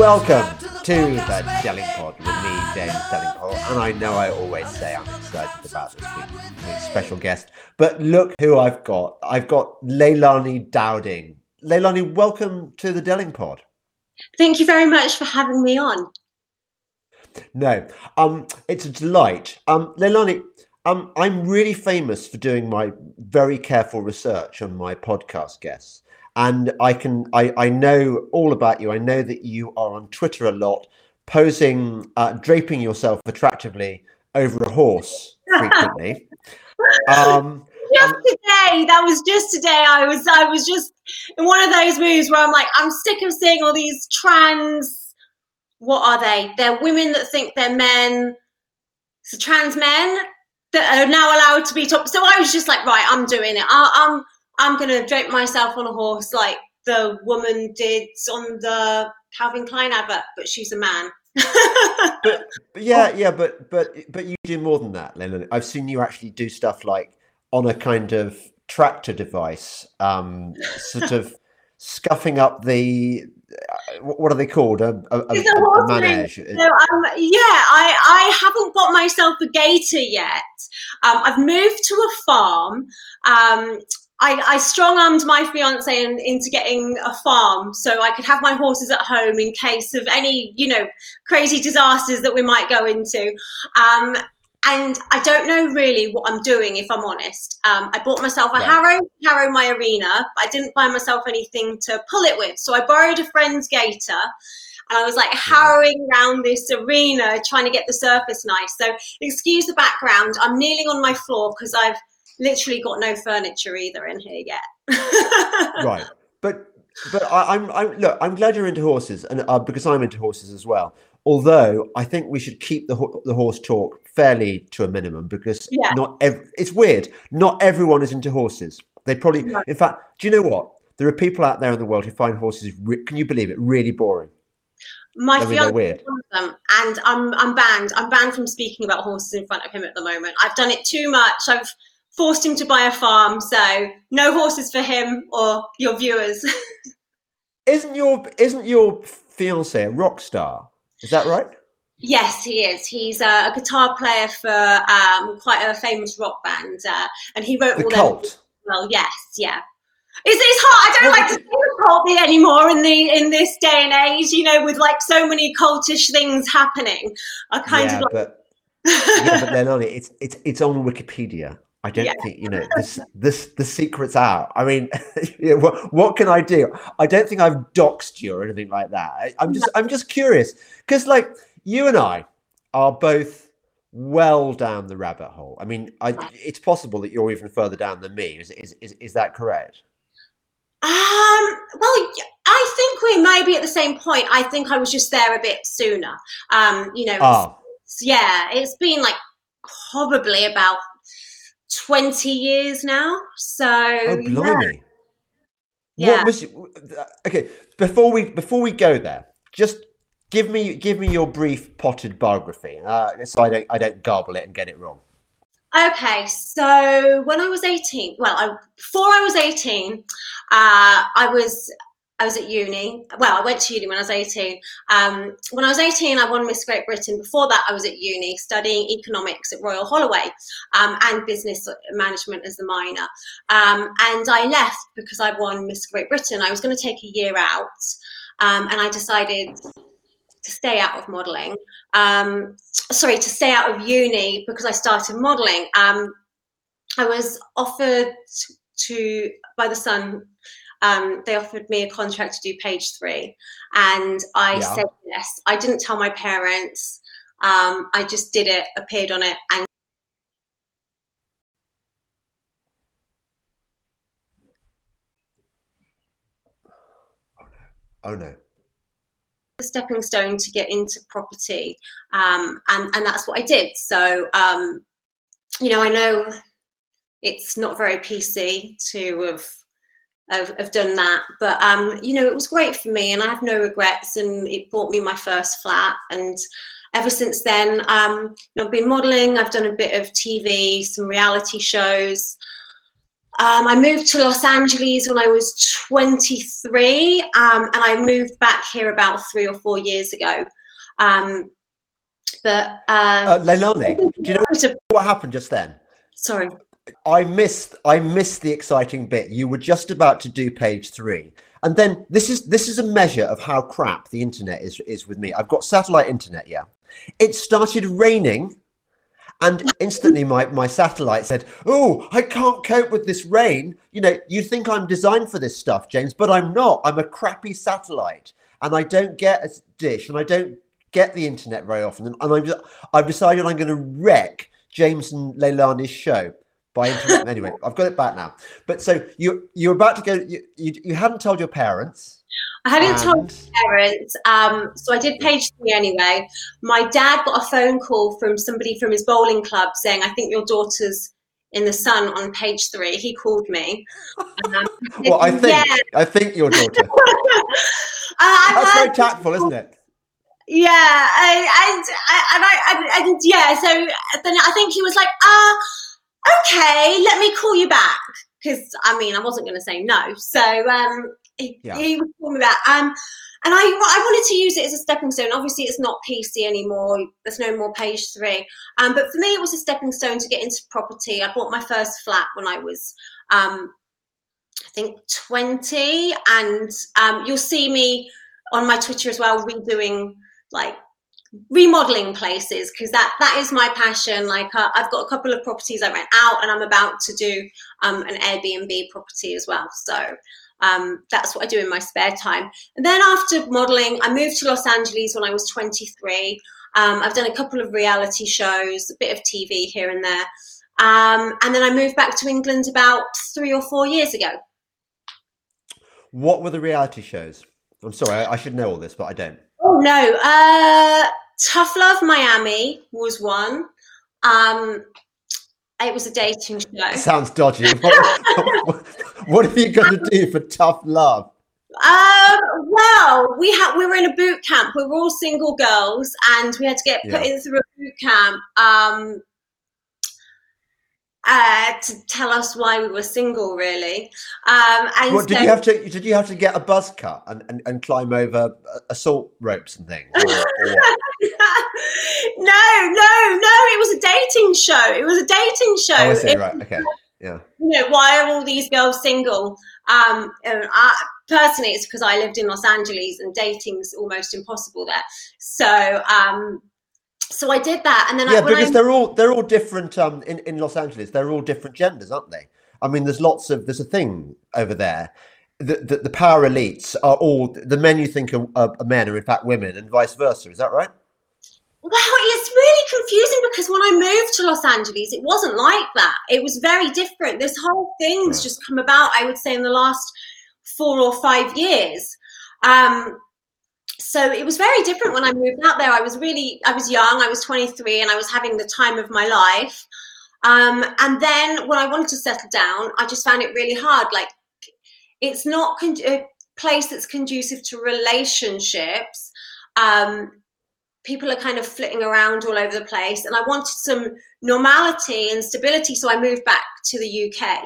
Welcome to the Delingpod with me, James Delingpole, and I know I always say I'm excited about this week's special guest, but look who I've got. I've got Leilani Dowding. Leilani, welcome to the Delingpod. Thank you very much for having me on. No, it's a delight. Leilani, I'm really famous for doing my very careful research on my podcast guests. And I know all about you. I know that you are on Twitter a lot, posing, draping yourself attractively over a horse frequently. That was just today. I was just in one of those moves where I'm like, I'm sick of seeing all these trans. What are they? They're women that think they're men. So trans men that are now allowed to be top. So I was just like, right, I'm doing it. I'm going to drape myself on a horse like the woman did on the Calvin Klein advert, but she's a man. but you do more than that, Leilani. I've seen you actually do stuff like on a kind of tractor device, sort of scuffing up the what are they called? A manege. So, I haven't got myself a gator yet. I've moved to a farm. I strong-armed my fiance into getting a farm so I could have my horses at home in case of any, crazy disasters that we might go into. And I don't know really what I'm doing, if I'm honest. I bought myself a harrow my arena. But I didn't buy myself anything to pull it with. So I borrowed a friend's gator. And I was like harrowing around this arena, trying to get the surface nice. So excuse the background. I'm kneeling on my floor because I've literally got no furniture either in here yet. Right, but I'm glad you're into horses, and because I'm into horses as well. Although I think we should keep the horse talk fairly to a minimum because it's weird. Not everyone is into horses. They probably, in fact, do you know what? There are people out there in the world who find horses, can you believe it, really boring. My fiance loves them, and I'm banned. I'm banned from speaking about horses in front of him at the moment. I've done it too much. I've forced him to buy a farm, so no horses for him or your viewers. Isn't your fiance a rock star? Is that right? Yes, he is. He's a guitar player for quite a famous rock band, and he wrote The all Cult. Them. Well, yes, yeah. It's hard. I don't like to say the cult anymore in this day and age. With like so many cultish things happening. I kind of like. But Leilani, it's on Wikipedia. I don't think the secret's out. I mean, what can I do? I don't think I've doxed you or anything like that. I'm just curious because like you and I are both well down the rabbit hole. I mean, it's possible that you're even further down than me. Is that correct? Well, I think we may be at the same point. I think I was just there a bit sooner. It's been like probably about 20 years now. So blimey. Yeah. What was okay? Before we go there, just give me your brief potted biography, so I don't garble it and get it wrong. Okay, so when I was 18, before I was 18, I was at uni. Well, I went to uni when I was 18. When I was 18, I won Miss Great Britain. Before that, I was at uni studying economics at Royal Holloway and business management as the minor. And I left because I won Miss Great Britain. I was going to take a year out, and I decided to stay out of modelling. To stay out of uni because I started modelling. I was offered by The Sun. They offered me a contract to do Page 3, and I said yes. I didn't tell my parents. I just did it, appeared on it, and oh no. A stepping stone to get into property, and that's what I did. So I know it's not very PC to have done that, but it was great for me, and I have no regrets. And it bought me my first flat, and ever since then, I've been modelling. I've done a bit of TV, some reality shows. I moved to Los Angeles when I was 23, and I moved back here about 3 or 4 years ago. Leilani, do you know what happened just then? Sorry. I missed the exciting bit. You were just about to do page 3. And then this is a measure of how crap the internet is with me. I've got satellite internet, yeah. It started raining, and instantly my satellite said, "Oh, I can't cope with this rain." You know, you think I'm designed for this stuff, James, but I'm not. I'm a crappy satellite, and I don't get a dish, and I don't get the internet very often. And I've decided I'm going to wreck James and Leilani's show by internet. Anyway, I've got it back now. But so you're about to go. You hadn't told your parents. I hadn't told my parents. So I did page 3 anyway. My dad got a phone call from somebody from his bowling club saying, "I think your daughter's in the sun on page 3." He called me. Well, I think your daughter. That's very tactful, isn't it? Yeah, and yeah. So then I think he was like, "Okay, let me call you back," because I mean I wasn't going to say no. So he would call me back. And I wanted to use it as a stepping stone. Obviously, it's not PC anymore. There's no more page 3. But for me, it was a stepping stone to get into property. I bought my first flat when I was, I think, 20. And you'll see me on my Twitter as well, remodeling places, because that is my passion. Like I've got a couple of properties I rent out, and I'm about to do an Airbnb property as well. So that's what I do in my spare time. And then after modeling, I moved to Los Angeles when I was 23. I've done a couple of reality shows, a bit of TV here and there. And then I moved back to England about 3 or 4 years ago. What were the reality shows? I'm sorry, I should know all this, but I don't. Oh, no. Tough Love Miami was one. It was a dating show. Sounds dodgy. What have you got to do for Tough Love? Well, we were in a boot camp. We were all single girls, and we had to get put in through a boot camp to tell us why we were single, really. And did you have to get a buzz cut and climb over assault ropes and things? No. It was a dating show. Oh, I see. Right. Okay. Yeah. You know, why are all these girls single? Personally, it's because I lived in Los Angeles and dating's almost impossible there. So, so I did that, and then because they're all different. In Los Angeles, they're all different genders, aren't they? I mean, there's a thing over there. The power elites are all the men you think are men are in fact women, and vice versa. Is that right? Well, it's really confusing because when I moved to Los Angeles, it wasn't like that. It was very different. This whole thing's just come about, I would say, in the last 4 or 5 years. So it was very different when I moved out there. I was young, I was 23, and I was having the time of my life. And then when I wanted to settle down, I just found it really hard. Like, it's not a place that's conducive to relationships. People are kind of flitting around all over the place, and I wanted some normality and stability, so I moved back to the UK.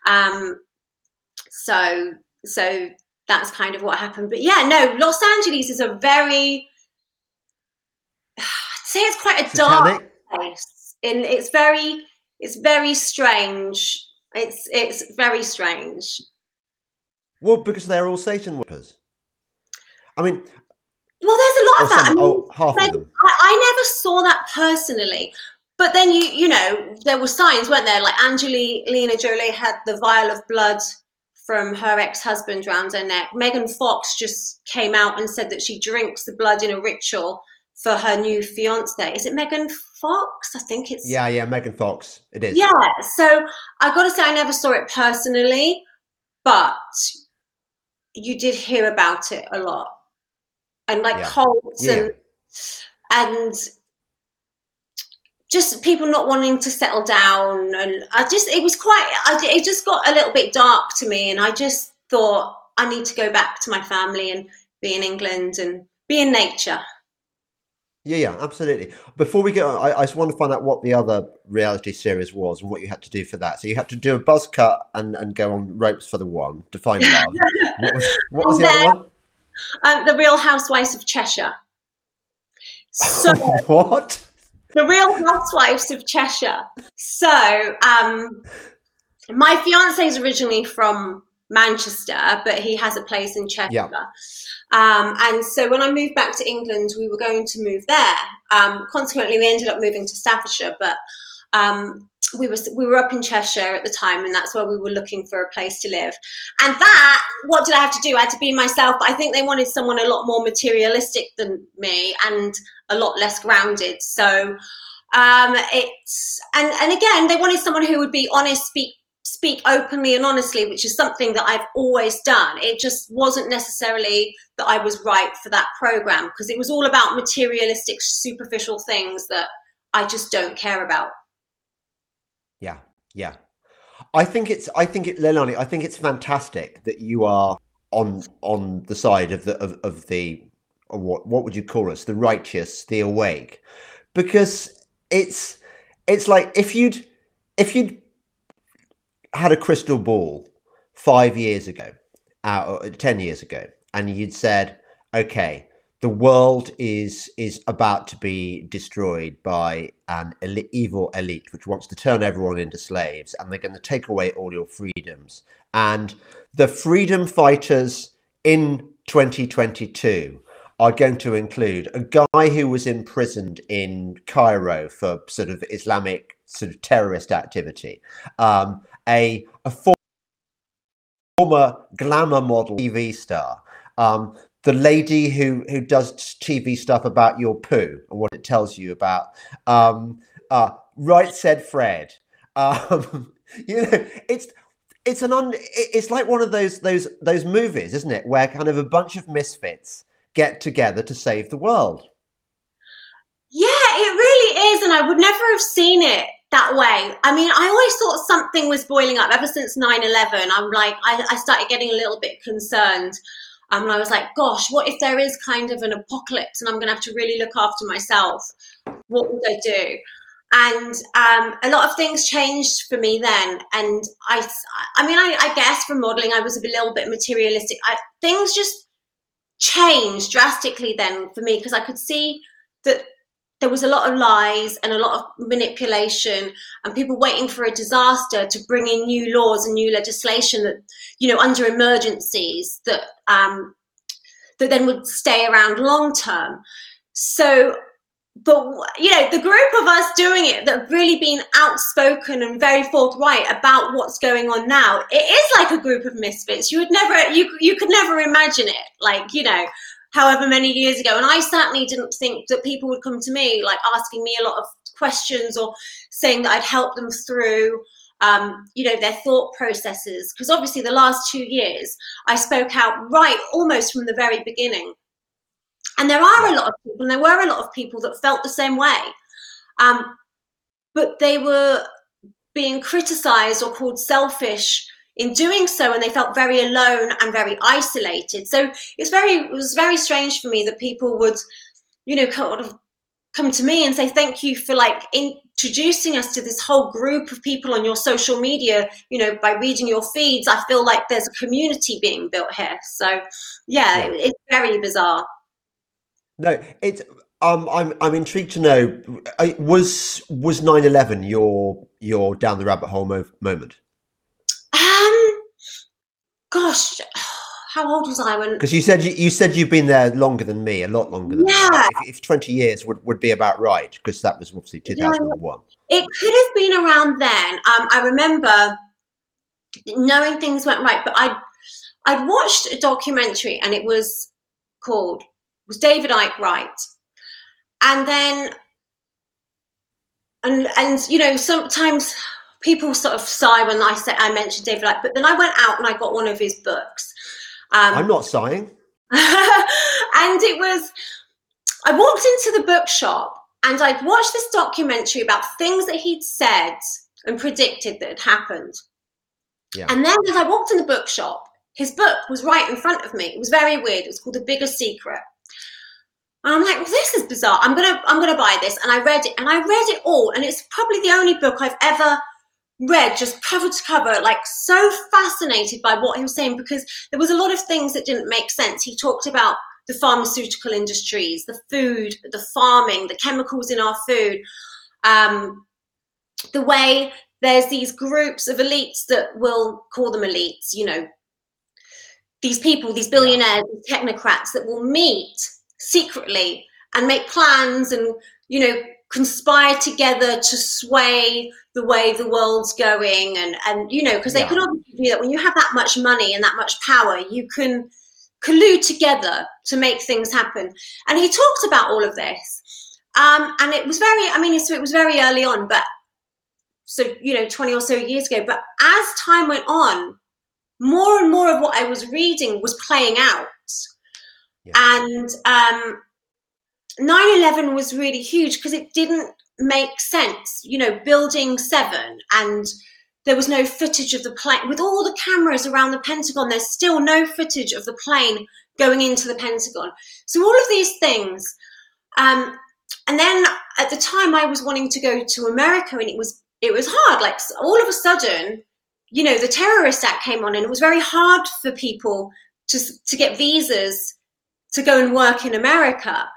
So that's kind of what happened. But yeah, no, Los Angeles is I'd say it's quite a dark place. And it's very strange. It's very strange. Well, because they're all Satan worshippers. I mean, well, there's a lot of that. Half of them. I never saw that personally. But then, you know, there were signs, weren't there? Like Angelina Jolie had the vial of blood from her ex-husband around her neck. Megan Fox just came out and said that she drinks the blood in a ritual for her new fiance. Is it Megan Fox? I think it's... Yeah, Megan Fox. It is. Yeah, so I got to say I never saw it personally, but you did hear about it a lot. And like cults and just people not wanting to settle down, and it just got a little bit dark to me, and I just thought I need to go back to my family and be in England and be in nature. Yeah, absolutely. Before we go, I just want to find out what the other reality series was and what you had to do for that. So you had to do a buzz cut and go on ropes for the one to find love. What was And the other then one? The Real Housewives of Cheshire. So What? the Real Housewives of Cheshire. So my fiance is originally from Manchester, but he has a place in Cheshire. Yeah. And so when I moved back to England, we were going to move there. Consequently, we ended up moving to Staffordshire, but we were up in Cheshire at the time, and that's where we were looking for a place to live. And that, what did I have to do? I had to be myself, but I think they wanted someone a lot more materialistic than me and a lot less grounded. So it's and again, they wanted someone who would be honest, speak openly and honestly, which is something that I've always done. It just wasn't necessarily that I was right for that program, because it was all about materialistic, superficial things that I just don't care about. Yeah. Leilani, I think it's fantastic that you are on the side of what would you call us? The righteous, the awake. Because it's like if you'd had a crystal ball 5 years ago, 10 years ago, and you'd said, okay, the world is about to be destroyed by an evil elite which wants to turn everyone into slaves, and they're going to take away all your freedoms. And the freedom fighters in 2022 are going to include a guy who was imprisoned in Cairo for sort of Islamic sort of terrorist activity, a former glamour model TV star, the lady who does TV stuff about your poo and what it tells you about, right said Fred. It's like one of those movies, isn't it, where kind of a bunch of misfits get together to save the world. Yeah, it really is, and I would never have seen it that way. I mean, I always thought something was boiling up ever since 9/11. I'm like, I started getting a little bit concerned. And I was like, gosh, what if there is kind of an apocalypse and I'm going to have to really look after myself? What would I do? And a lot of things changed for me then. And I guess from modeling, I was a little bit materialistic. Things just changed drastically then for me, because I could see that there was a lot of lies and a lot of manipulation and people waiting for a disaster to bring in new laws and new legislation that, under emergencies that then would stay around long term. So, but, the group of us doing it that have really been outspoken and very forthright about what's going on now, it is like a group of misfits. You could never imagine it, however many years ago. And I certainly didn't think that people would come to me asking me a lot of questions or saying that I'd help them through their thought processes, because obviously the last 2 years I spoke out right almost from the very beginning, and there were a lot of people that felt the same way, but they were being criticized or called selfish in doing so, and they felt very alone and very isolated. So it was very strange for me that people would, kind of come to me and say, thank you for introducing us to this whole group of people on your social media, by reading your feeds. I feel like there's a community being built here. So it's very bizarre. No, it's I'm intrigued to know, was 9/11 your down the rabbit hole moment? Gosh, how old was I when? Because you said you've been there longer than me, a lot longer than me. If 20 years would be about right, because that was obviously 2001. It could have been around then. I remember knowing things went right, but I'd watched a documentary, and it was called "Was David Icke Right?" And then, and sometimes people sort of sigh when I mentioned David Icke, but then I went out and I got one of his books. I'm not sighing. And I walked into the bookshop and I'd watched this documentary about things that he'd said and predicted that had happened. Yeah. And then as I walked in the bookshop, his book was right in front of me. It was very weird. It was called The Bigger Secret. And I'm like, well, this is bizarre. I'm gonna buy this. And I read it, and I read it all. And it's probably the only book I've ever read, just cover to cover, like so fascinated by what he was saying, because there was a lot of things that didn't make sense. He talked about the pharmaceutical industries, the food, the farming, the chemicals in our food, the way there's these groups of elites that will call them elites, you know, these people, these billionaires, these technocrats that will meet secretly and make plans and, you know, conspire together to sway the way the world's going. And you know, because they can obviously do that. When you have that much money and that much power, you can collude together to make things happen. And he talked about all of this. And it was very, I mean, so it was very early on, but so, you know, 20 or so years ago. But as time went on, more and more of what I was reading was playing out. Yeah. And 9/11 was really huge because it didn't make sense, you know, building 7, and there was no footage of the plane. With all the cameras around the Pentagon, there's still no footage of the plane going into the Pentagon. So all of these things. And then at the time I was wanting to go to America, and it was hard. Like all of a sudden, you know, the terrorist act came on, and it was very hard for people to get visas to go and work in America.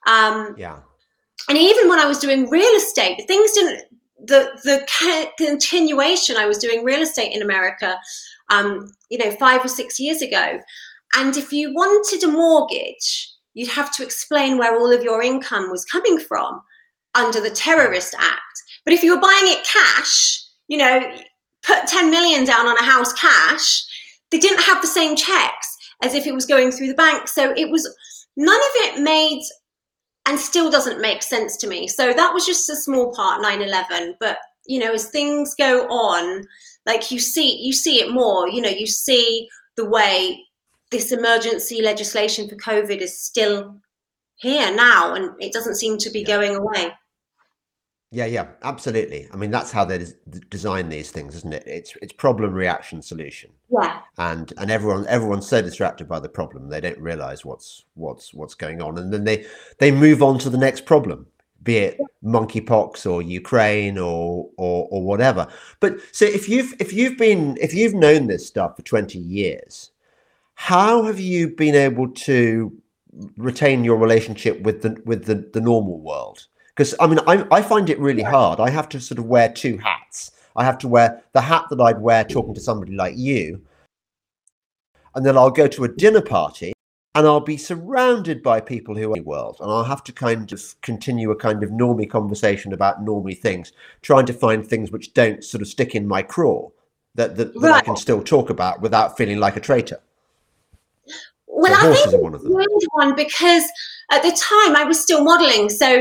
And even when I was doing real estate, things didn't, the continuation, I was doing real estate in America, you know, 5 or 6 years ago. And if you wanted a mortgage, you'd have to explain where all of your income was coming from under the Terrorist Act. But if you were buying it cash, you know, put 10 million down on a house cash, they didn't have the same checks as if it was going through the bank. So it was, none of it made, and still doesn't make sense to me. So that was just a small part, 9/11. But, you know, as things go on, like you see it more, you know, you see the way this emergency legislation for COVID is still here now, and it doesn't seem to be going away. Yeah, absolutely. I mean, that's how they design these things, isn't it? It's problem, reaction, solution. Yeah. And everyone's so distracted by the problem, they don't realize what's going on, and then they move on to the next problem, be it monkeypox or Ukraine or whatever. But so if you've known this stuff for 20 years, how have you been able to retain your relationship with the normal world? Because I mean, I find it really hard. I have to sort of wear 2 hats. I have to wear the hat that I'd wear talking to somebody like you, and then I'll go to a dinner party and I'll be surrounded by people who are in the world, and I'll have to kind of continue a kind of normie conversation about normie things, trying to find things which don't sort of stick in my craw that I can still talk about without feeling like a traitor. Well, so I think it's one of them. One because at the time I was still modeling, so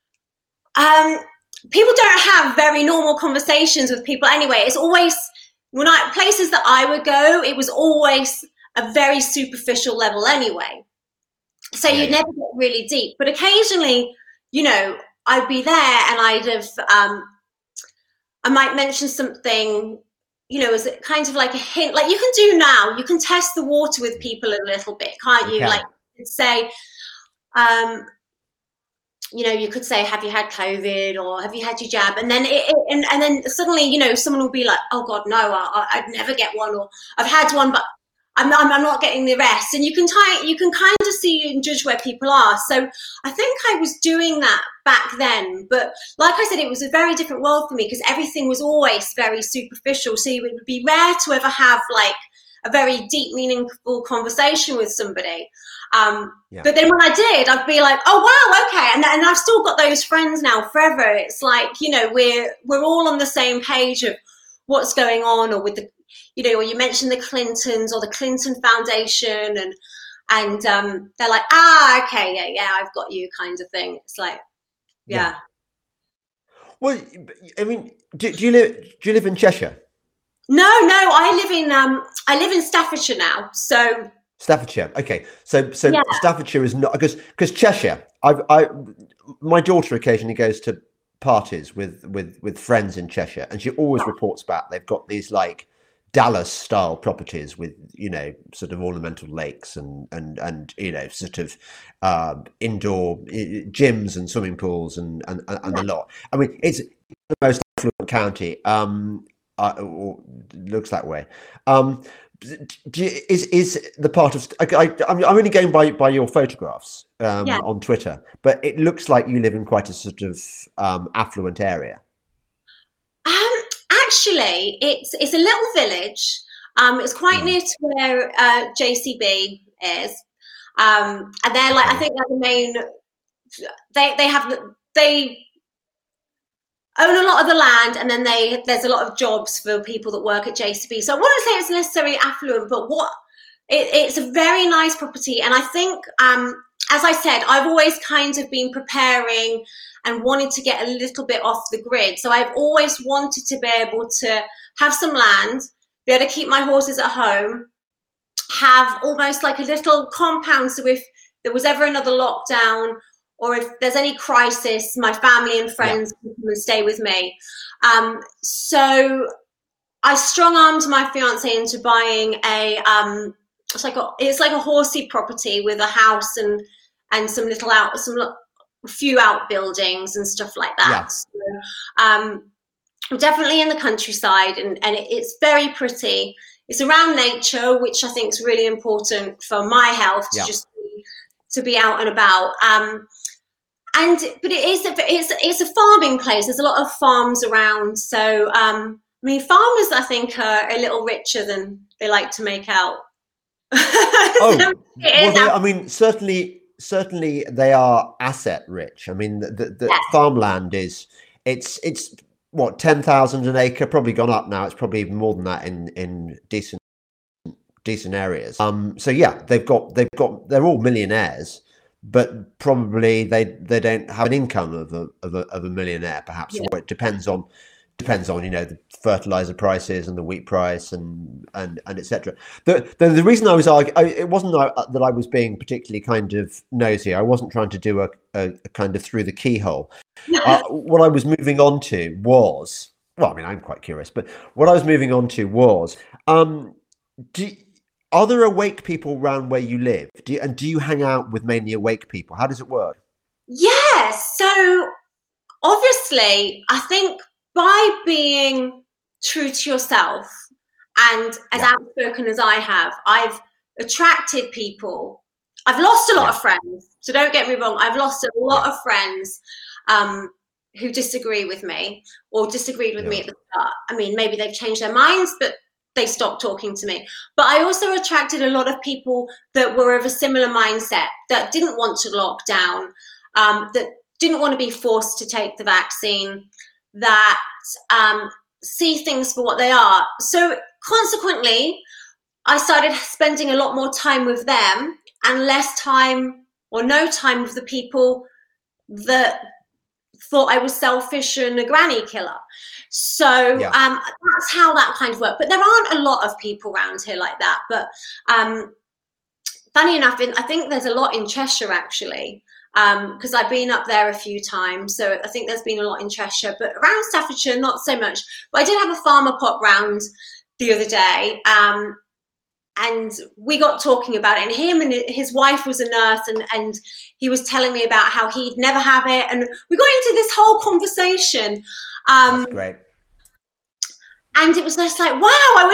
people don't have very normal conversations with people anyway. It's always, places that I would go, it was always a very superficial level anyway. So you'd never get really deep. But occasionally, you know, I'd be there and I'd have, I might mention something, you know, as kind of like a hint, like you can do now, you can test the water with people a little bit, can't you? Like say, you know, you could say, have you had COVID or have you had your jab? And then and then suddenly, you know, someone will be like, oh God, no, I'd never get one, or I've had one, but I'm not getting the rest. And you can kind of see and judge where people are. So I think I was doing that back then. But like I said, it was a very different world for me because everything was always very superficial. So it would be rare to ever have like a very deep, meaningful conversation with somebody. But then when I did, I'd be like, oh wow, okay, and I've still got those friends now forever. It's like, you know, we're all on the same page of what's going on, or with the, you know, or you mentioned the Clintons or the Clinton Foundation, and they're like, okay, yeah, I've got you, kind of thing. It's like, yeah. Well, I mean, do you live in Cheshire? No, I live in Staffordshire now. So Staffordshire, okay. So Staffordshire is not, because Cheshire. My daughter occasionally goes to parties with friends in Cheshire, and she always reports back they've got these like Dallas style properties with, you know, sort of ornamental lakes and you know, sort of indoor gyms and swimming pools and a lot. I mean, it's the most affluent county. Or looks that way. Is the part of I'm only going by your photographs on Twitter, but it looks like you live in quite a sort of affluent area. Actually, it's a little village. It's quite near to where JCB is, and they're like, I think they're the main. They own a lot of the land, and then there's a lot of jobs for people that work at JCB. So I wouldn't say it's necessarily affluent, but it's a very nice property. And I think, as I said, I've always kind of been preparing and wanted to get a little bit off the grid. So I've always wanted to be able to have some land, be able to keep my horses at home, have almost like a little compound. So if there was ever another lockdown, or if there's any crisis, my family and friends can come and stay with me. So I strong-armed my fiance into buying it's like a horsey property with a house and some few outbuildings and stuff like that. Yeah. So, definitely in the countryside, and it's very pretty. It's around nature, which I think is really important for my health to be out and about. But it's a farming place. There's a lot of farms around. So, I mean, farmers, I think, are a little richer than they like to make out. I mean, certainly they are asset rich. I mean, the farmland it's what, 10,000 an acre, probably gone up now. It's probably even more than that in decent areas. So yeah, they're all millionaires, but probably they don't have an income of a millionaire, perhaps. Or it depends on, you know, the fertilizer prices and the wheat price and etc. The reason I was arguing, it wasn't that I was being particularly kind of nosy. I wasn't trying to do a kind of through the keyhole. What I was moving on to was, well, I mean, I'm quite curious, but what I was moving on to was, are there awake people around where you live? Do you hang out with mainly awake people? How does it work? Yeah, so obviously, I think by being true to yourself and as outspoken as I have, I've attracted people. I've lost a lot of friends, so don't get me wrong. I've lost a lot of friends who disagree with me or disagreed with me at the start. I mean, maybe they've changed their minds, but they stopped talking to me. But I also attracted a lot of people that were of a similar mindset, that didn't want to lock down, that didn't want to be forced to take the vaccine, that see things for what they are. So consequently, I started spending a lot more time with them and less time or no time with the people that thought I was selfish and a granny killer. So that's how that kind of worked. But there aren't a lot of people around here like that. But funny enough, I think there's a lot in Cheshire, actually, because I've been up there a few times. So I think there's been a lot in Cheshire. But around Staffordshire, not so much. But I did have a farmer pop round the other day. And we got talking about it, and him and his wife was a nurse, and he was telling me about how he'd never have it. And we got into this whole conversation. That's great. And it was just like, wow, I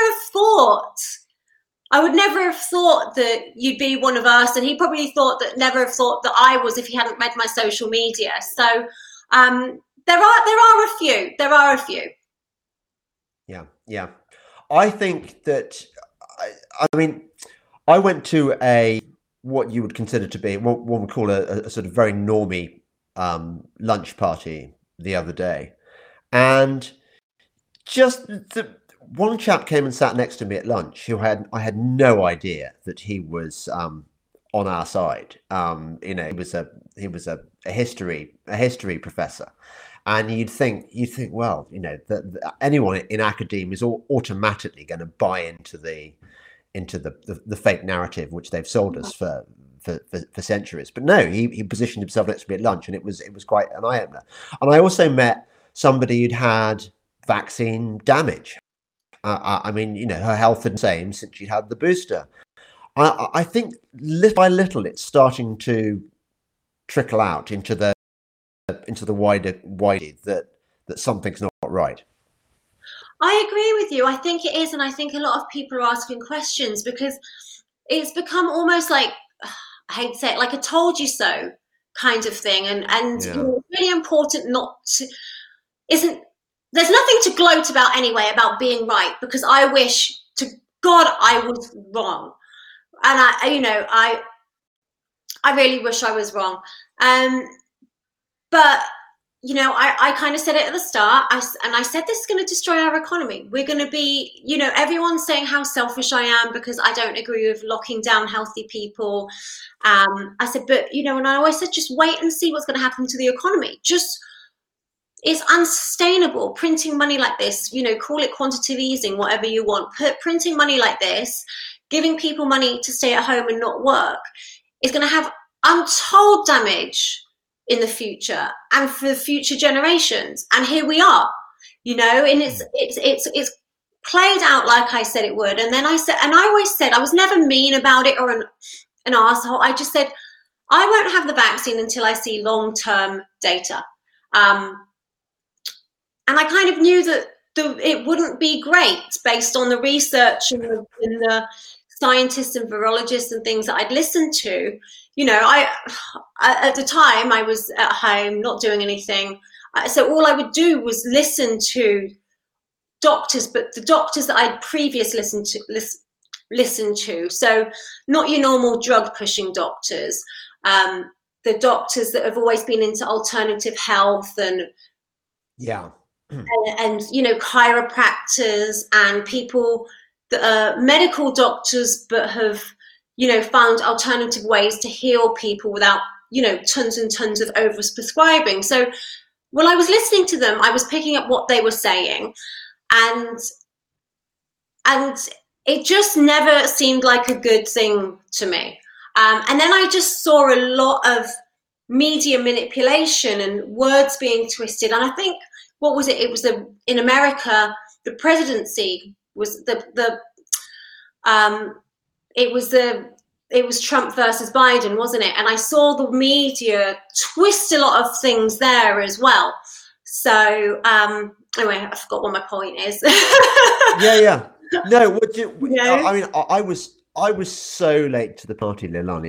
would never have thought that you'd be one of us. And he probably never have thought that I was if he hadn't read my social media. So there are a few. Yeah. I think that, I mean, I went to what you would consider to be what one would call a sort of very normie lunch party the other day, and just one chap came and sat next to me at lunch who I had no idea that he was on our side. You know, he was a history professor. And you'd think, well, you know, that anyone in academia is automatically going to buy into the fake narrative which they've sold us for centuries. But no, he positioned himself next to me at lunch, and it was quite an eye opener. And I also met somebody who'd had vaccine damage, I mean, you know, her health had been the same since she had the booster. I think little by little it's starting to trickle out into the wider that something's not right. I agree with you. I think it is, and I think a lot of people are asking questions because it's become almost like, I hate to say it, like a told you so kind of thing. And Yeah. you know, it's really important not to, there's nothing to gloat about anyway about being right, because I wish to God I was wrong. And I really wish I was wrong. But you know, I kind of said it at the start. I said this is going to destroy our economy. We're going to be, you know, everyone's saying how selfish I am because I don't agree with locking down healthy people. I said, but you know, and I always said, just wait and see what's going to happen to the economy. It's unsustainable printing money like this. You know, call it quantitative easing, whatever you want. Printing money like this, giving people money to stay at home and not work, is going to have untold damage in the future and for future generations. And here we are, you know, and it's played out like I said it would. And then I always said, I was never mean about it or an asshole. I just said, I won't have the vaccine until I see long-term data. And I kind of knew that it wouldn't be great based on the research and the scientists and virologists and things that I'd listened to. You know, at the time I was at home not doing anything, so all I would do was listen to doctors, but the doctors that I'd previously listened to. So not your normal drug pushing doctors, the doctors that have always been into alternative health and you know, chiropractors and people that are medical doctors but have, you know, found alternative ways to heal people without, you know, tons and tons of overprescribing. So when I was listening to them, I was picking up what they were saying, and it just never seemed like a good thing to me. And then I just saw a lot of media manipulation and words being twisted. And I think, what was it? It was in America, the presidency was it was Trump versus Biden, wasn't it? And I saw the media twist a lot of things there as well. So anyway, I forgot what my point is. Yeah. No, I mean, I was so late to the party, Leilani.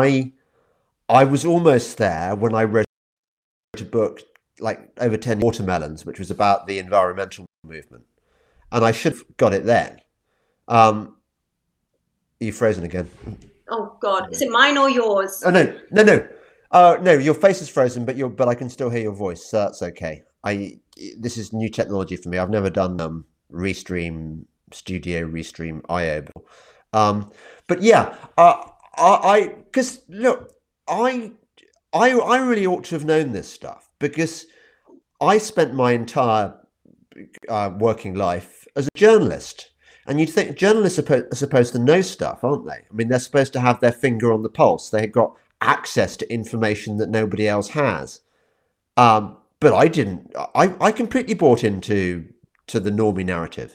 I was almost there when I wrote a book like over 10 watermelons, which was about the environmental movement, and I should have got it then. Are you frozen again? Oh God, is it mine or yours? Oh no. No, your face is frozen, but I can still hear your voice, so that's okay. This is new technology for me. I've never done Restream Studio, Restream IO before. But yeah, because look, I really ought to have known this stuff, because I spent my entire working life as a journalist. And you'd think journalists are supposed to know stuff, aren't they? I mean, they're supposed to have their finger on the pulse. They've got access to information that nobody else has. But I didn't. I completely bought into the normie narrative.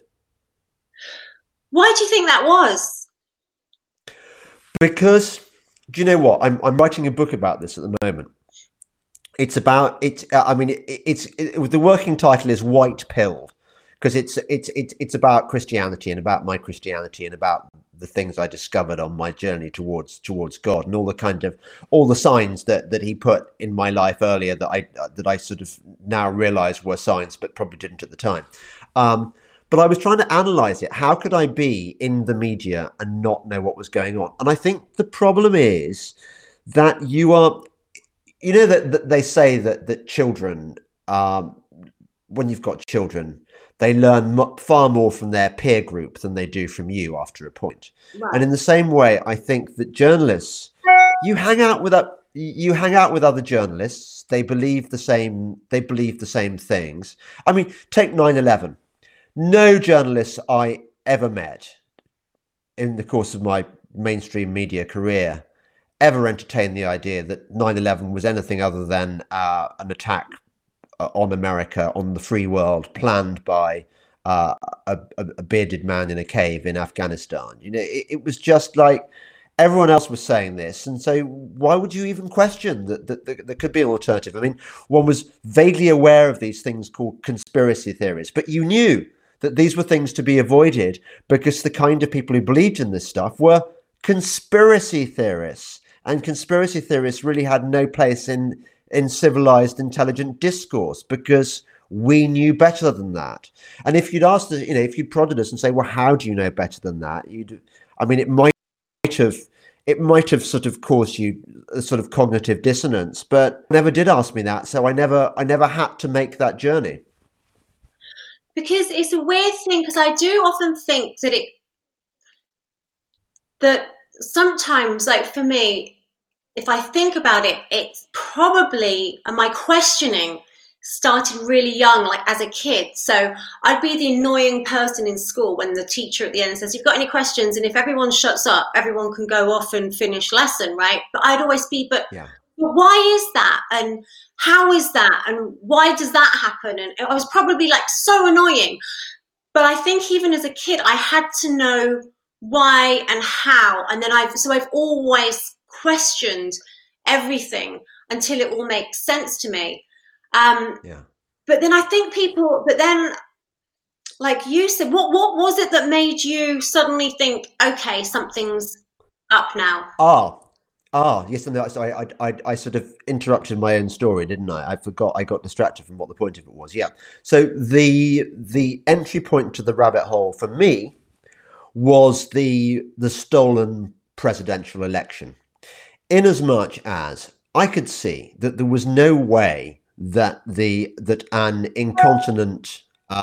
Why do you think that was? Because, do you know what? I'm writing a book about this at the moment. It's about it. I mean, the working title is White Pill, because it's about Christianity and about my Christianity and about the things I discovered on my journey towards God, and all the signs that he put in my life earlier that I sort of now realize were signs, but probably didn't at the time. But I was trying to analyze it. How could I be in the media and not know what was going on? And I think the problem is that that they say that children, when you've got children, they learn far more from their peer group than they do from you after a point. Right. And in the same way, I think that journalists, you hang out with other journalists. They believe the same things. I mean, take 9/11. No journalists I ever met in the course of my mainstream media career ever entertained the idea that 9/11 was anything other than an attack on America, on the free world, planned by a bearded man in a cave in Afghanistan. You know, it was just like everyone else was saying this, and so why would you even question that there could be an alternative? I mean, one was vaguely aware of these things called conspiracy theories, but you knew that these were things to be avoided because the kind of people who believed in this stuff were conspiracy theorists, and conspiracy theorists really had no place in civilized, intelligent discourse because we knew better than that. And if you'd asked us, you know, if you'd prodded us and say, well, how do you know better than that? I mean, it might have sort of caused you a sort of cognitive dissonance, but never did ask me that. So I never had to make that journey. Because it's a weird thing, because I do often think that sometimes, like for me, if I think about it, it's probably, and my questioning started really young, like as a kid. So I'd be the annoying person in school when the teacher at the end says, you've got any questions? And if everyone shuts up, everyone can go off and finish lesson, right? But I'd always be, but why is that? And how is that? And why does that happen? And I was probably like so annoying. But I think even as a kid, I had to know why and how. And then I've always questioned everything until it all makes sense to me. But then I think like you said, what was it that made you suddenly think, okay, something's up now? Yes. And sorry, I sort of interrupted my own story, didn't I? I forgot. I got distracted from what the point of it was. Yeah. So the entry point to the rabbit hole for me was the stolen presidential election, inasmuch as I could see that there was no way that an incontinent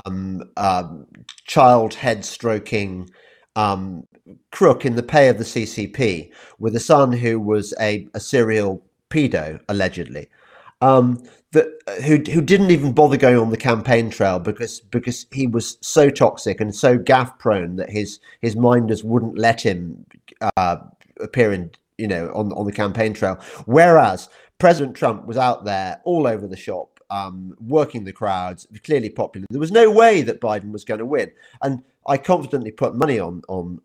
child head stroking crook in the pay of the CCP with a son who was a serial pedo, allegedly, who didn't even bother going on the campaign trail because he was so toxic and so gaffe prone that his minders wouldn't let him appear in, you know, on the campaign trail, whereas President Trump was out there all over the shop, working the crowds, clearly popular. There was no way that Biden was going to win, and I confidently put money on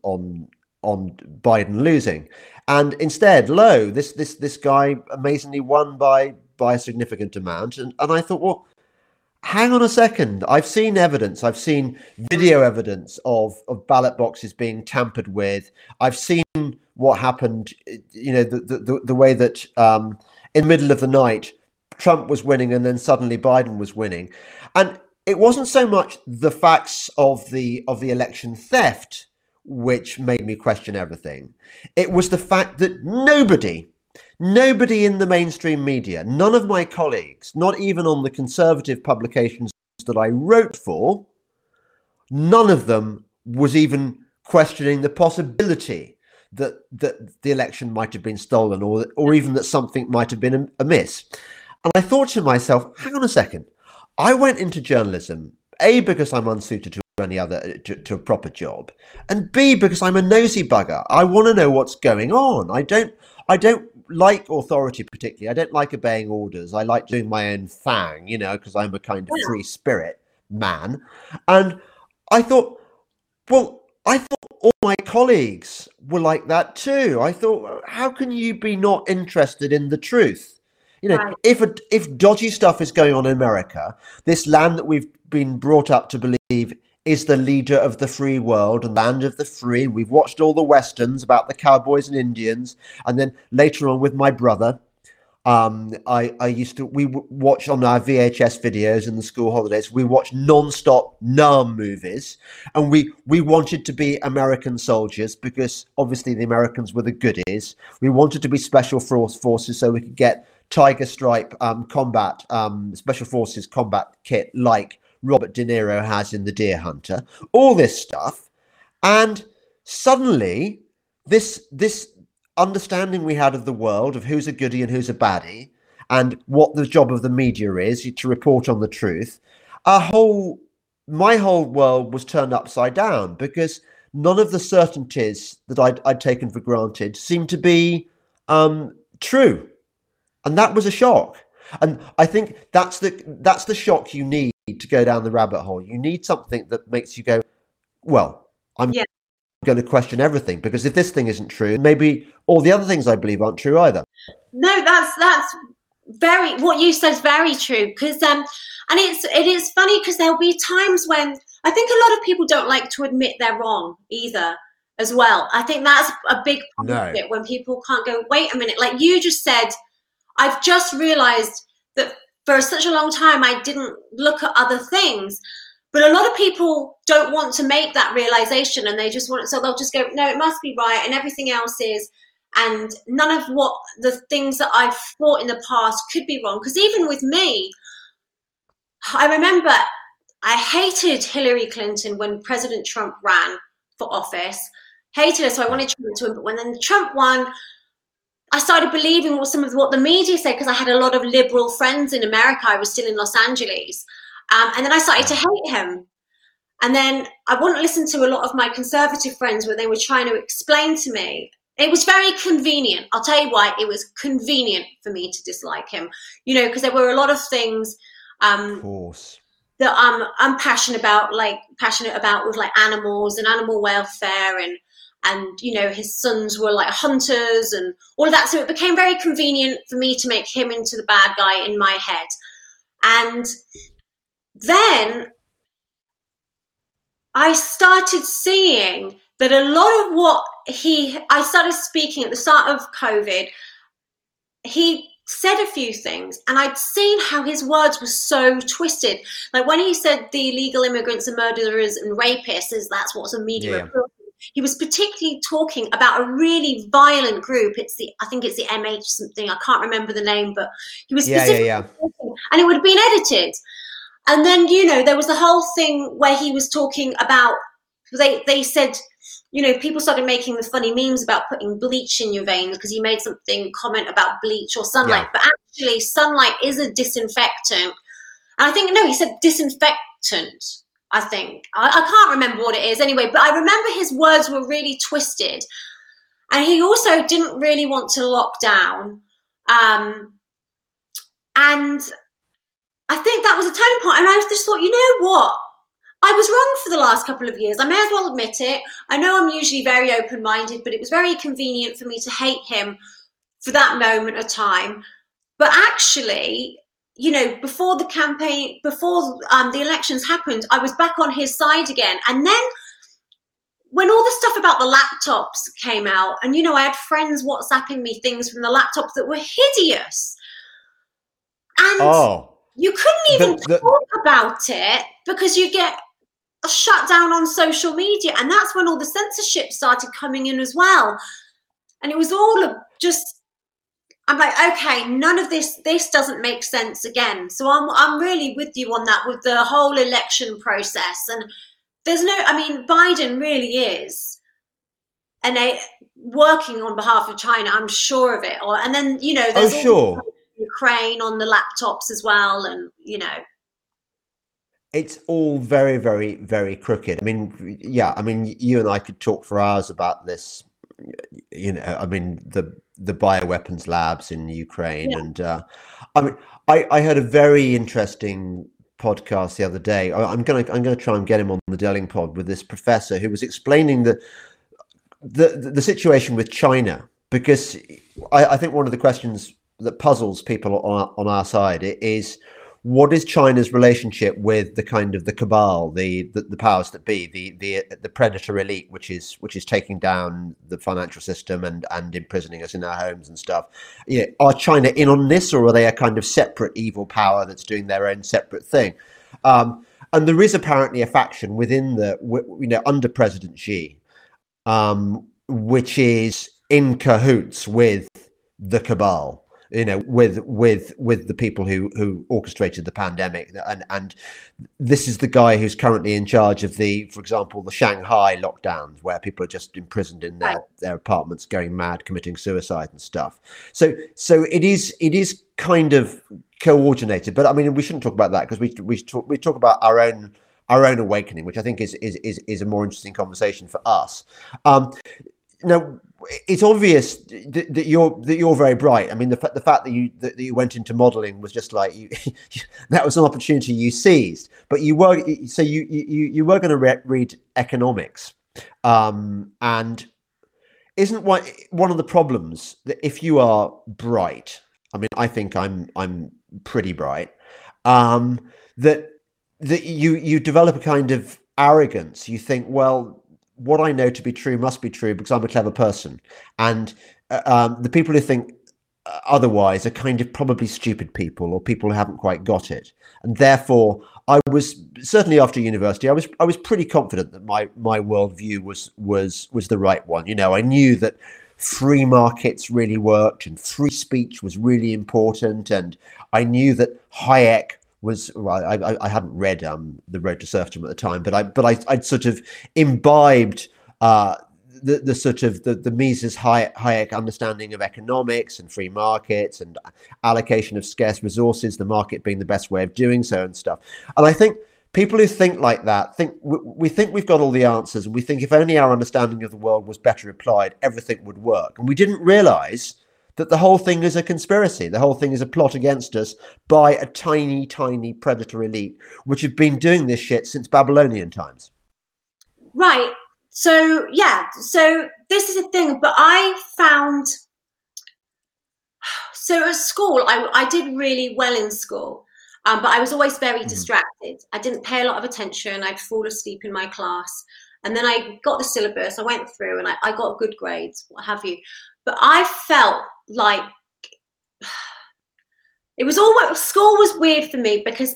Biden losing. And instead, lo, this guy amazingly won by a significant amount. And I thought, well, hang on a second. I've seen evidence. I've seen video evidence of ballot boxes being tampered with. I've seen what happened. You know, the way that in the middle of the night, Trump was winning and then suddenly Biden was winning. And it wasn't so much the facts of the election theft which made me question everything. It was the fact that nobody in the mainstream media, none of my colleagues, not even on the conservative publications that I wrote for, none of them was even questioning the possibility that the election might have been stolen, or even that something might have been amiss. And I thought to myself, hang on a second. I went into journalism, A, because I'm unsuited to any other to a proper job, and B, because I'm a nosy bugger. I want to know what's going on. I don't like authority particularly. I don't like obeying orders. I like doing my own thing, you know, because I'm a kind of free spirit man. And I thought, well, all my colleagues were like that too. I thought, how can you be not interested in the truth? You know, if dodgy stuff is going on in America, this land that we've been brought up to believe is the leader of the free world and land of the free. We've watched all the westerns about the cowboys and Indians, and then later on with my brother, we watch on our VHS videos in the school holidays. We watched non-stop Nam movies, and we wanted to be American soldiers because obviously the Americans were the goodies. We wanted to be special forces so we could get Tiger Stripe combat special forces combat kit like Robert De Niro has in The Deer Hunter, all this stuff. And suddenly this understanding we had of the world, of who's a goodie and who's a baddie, and what the job of the media is to report on the truth, my whole world was turned upside down because none of the certainties that I'd taken for granted seemed to be true. And that was a shock. And I think that's the shock you need to go down the rabbit hole. You need something that makes you go, well, I'm going to question everything, because if this thing isn't true, maybe all the other things I believe aren't true either. No, that's very, what you said is very true, because and it is funny, because there'll be times when I think a lot of people don't like to admit they're wrong either as well. I think that's a big problem of it, when people can't go, wait a minute, like you just said, I've just realized that for such a long time I didn't look at other things. But a lot of people don't want to make that realization, and they just want it, so they'll just go, no, it must be right, and everything else is, and none of what the things that I've thought in the past could be wrong. Because even with me, I remember I hated Hillary Clinton when President Trump ran for office, hated her, so I wanted Trump to win. But when then Trump won, I started believing what the media said, because I had a lot of liberal friends in America. I was still in Los Angeles. And then I started to hate him. And then I wouldn't listen to a lot of my conservative friends when they were trying to explain to me. It was very convenient. I'll tell you why. It was convenient for me to dislike him, because there were a lot of things of course, that I'm passionate about with like animals and animal welfare, and his sons were like hunters and all of that. So it became very convenient for me to make him into the bad guy in my head. And then I started seeing that a lot of what I started speaking at the start of COVID, he said a few things, and I'd seen how his words were so twisted. Like when he said the illegal immigrants and murderers and rapists, that's what's a media report. He was particularly talking about a really violent group. I think it's the MH something. I can't remember the name, but he was specifically talking, and it would have been edited. And then, there was the whole thing where he was talking about, they said, people started making the funny memes about putting bleach in your veins, because he made comment about bleach or sunlight. But actually, sunlight is a disinfectant. And I think, no, he said disinfectant, I think. I can't remember what it is anyway, but I remember his words were really twisted. And he also didn't really want to lock down. And I think that was a turning point. And I just thought, you know what? I was wrong for the last couple of years. I may as well admit it. I know I'm usually very open-minded, but it was very convenient for me to hate him for that moment of time. But actually, before the campaign, before the elections happened, I was back on his side again. And then when all the stuff about the laptops came out, and, I had friends WhatsApping me things from the laptops that were hideous. And you couldn't even talk about it, because you get shut down on social media. And that's when all the censorship started coming in as well. And it was all I'm like, okay, none of this doesn't make sense again. So I'm really with you on that, with the whole election process. And Biden really is working on behalf of China, I'm sure of it. And then, there's Ukraine on the laptops as well, and it's all very, very, very crooked. You and I could talk for hours about this. The bioweapons labs in Ukraine, and I heard a very interesting podcast the other day. I'm gonna try and get him on the Delling Pod, with this professor who was explaining the situation with China, because I think one of the questions that puzzles people on our side is, what is China's relationship with the kind of the cabal, the powers that be, the predator elite, which is taking down the financial system and imprisoning us in our homes and stuff? Are China in on this, or are they a kind of separate evil power that's doing their own separate thing? And there is apparently a faction within under President Xi, which is in cahoots with the cabal, with the people who orchestrated the pandemic, and this is the guy who's currently in charge of for example, the Shanghai lockdowns, where people are just imprisoned in their apartments, going mad, committing suicide and stuff. So it is kind of coordinated, but we shouldn't talk about that, because we talk about our own awakening, which I think is a more interesting conversation for us. Now, it's obvious that you're very bright. I mean, the fact that you went into modelling was just like that was an opportunity you seized. But you were going to read economics, and isn't one of the problems that if you are bright? I mean, I think I'm pretty bright. That you develop a kind of arrogance. You think, well, what I know to be true must be true because I'm a clever person, and the people who think otherwise are kind of probably stupid people or people who haven't quite got it. And therefore, I was certainly after university, I was pretty confident that my worldview was the right one. You know, I knew that free markets really worked and free speech was really important, and I knew that Hayek was, well, I hadn't read The Road to Serfdom at the time, but I'd sort of imbibed the sort of the Mises Hayek understanding of economics and free markets and allocation of scarce resources, the market being the best way of doing so and stuff. And I think people who think like that we think we've got all the answers, and we think if only our understanding of the world was better applied, everything would work. And we didn't realize that the whole thing is a conspiracy. The whole thing is a plot against us by a tiny, tiny predator elite, which have been doing this shit since Babylonian times. Right. So, yeah. So this is a thing. But I found... So at school, I did really well in school. But I was always very distracted. I didn't pay a lot of attention. I'd fall asleep in my class. And then I got the syllabus. I went through and I got good grades, what have you. But I felt like it was almost, school was weird for me because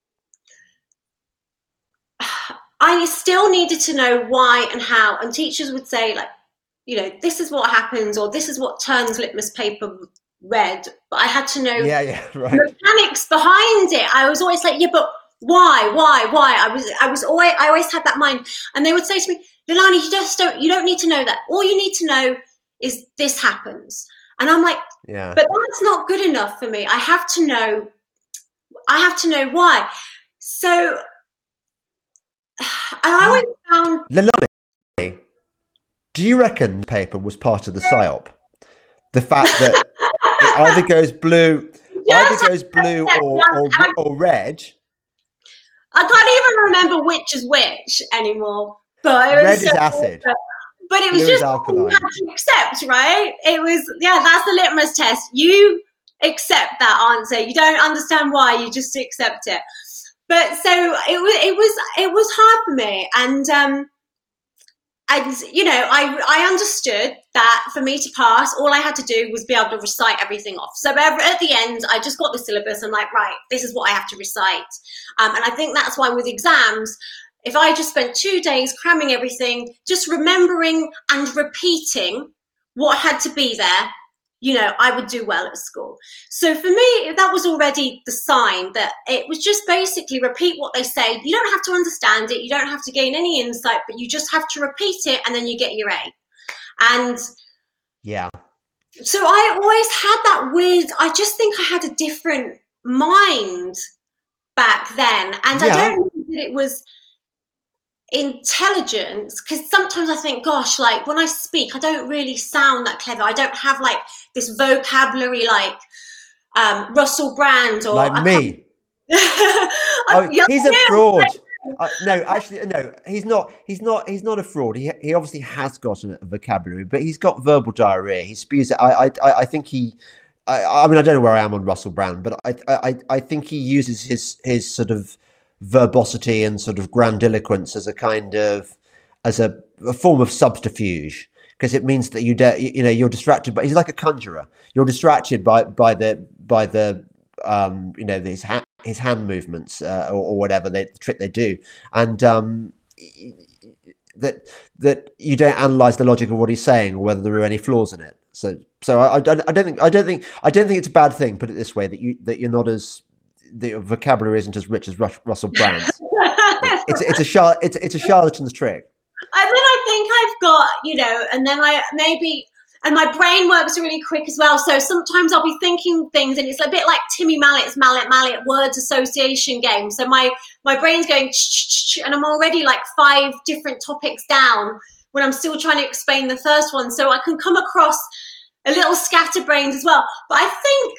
I still needed to know why and how, and teachers would say, like, you know, this is what happens, or this is what turns litmus paper red, but I had to know right. mechanics behind it. I was always like, yeah, but why? I always had that mind, and they would say to me, Leilani, you don't need to know that. All you need to know is this happens. And I'm like, yeah, but that's not good enough for me. I have to know why. So I always found... Leilani, do you reckon the paper was part of the PSYOP? The fact that it either goes blue, or red. I can't even remember which is which anymore. But it was red is acid. But it was blue just alkaline. You had to accept, right? It was, yeah, that's the litmus test. You accept that answer. You don't understand why, you just accept it. But so it was hard for me, and you know, I understood that for me to pass, all I had to do was be able to recite everything off. So at the end, I just got the syllabus. I'm like, right, this is what I have to recite. And I think that's why with exams, if I just spent 2 days cramming everything, just remembering and repeating what had to be there, you know, I would do well at school. So for me, that was already the sign that it was just basically repeat what they say. You don't have to understand it. You don't have to gain any insight, but you just have to repeat it, and then you get your A. And yeah. So I always had that weird, I just think I had a different mind back then. And yeah. I don't know that it was intelligence, because sometimes I think, gosh, like when I speak, I don't really sound that clever. I don't have like this vocabulary like Russell Brand or like me. He's a fraud. No, actually, no, he's not a fraud. He obviously has got a vocabulary, but he's got verbal diarrhea. He spews it. I think he. I mean, I don't know where I am on Russell Brand, but I think he uses his sort of verbosity and sort of grandiloquence as a kind of a form of subterfuge, because it means that you're distracted. But he's like a conjurer. You're distracted by the you know, his hand movements or whatever the trick they do, and that you don't analyze the logic of what he's saying or whether there are any flaws in it. So I don't think it's a bad thing. Put it this way, that you're not as, the vocabulary isn't as rich as Russell Brand's. it's a charlatan's trick. And then I think I've got, you know, and then and my brain works really quick as well. So sometimes I'll be thinking things, and it's a bit like Timmy Mallet's Mallet words association game. So my brain's going, and I'm already like 5 different topics down when I'm still trying to explain the first one. So I can come across a little scatterbrained as well. But I think,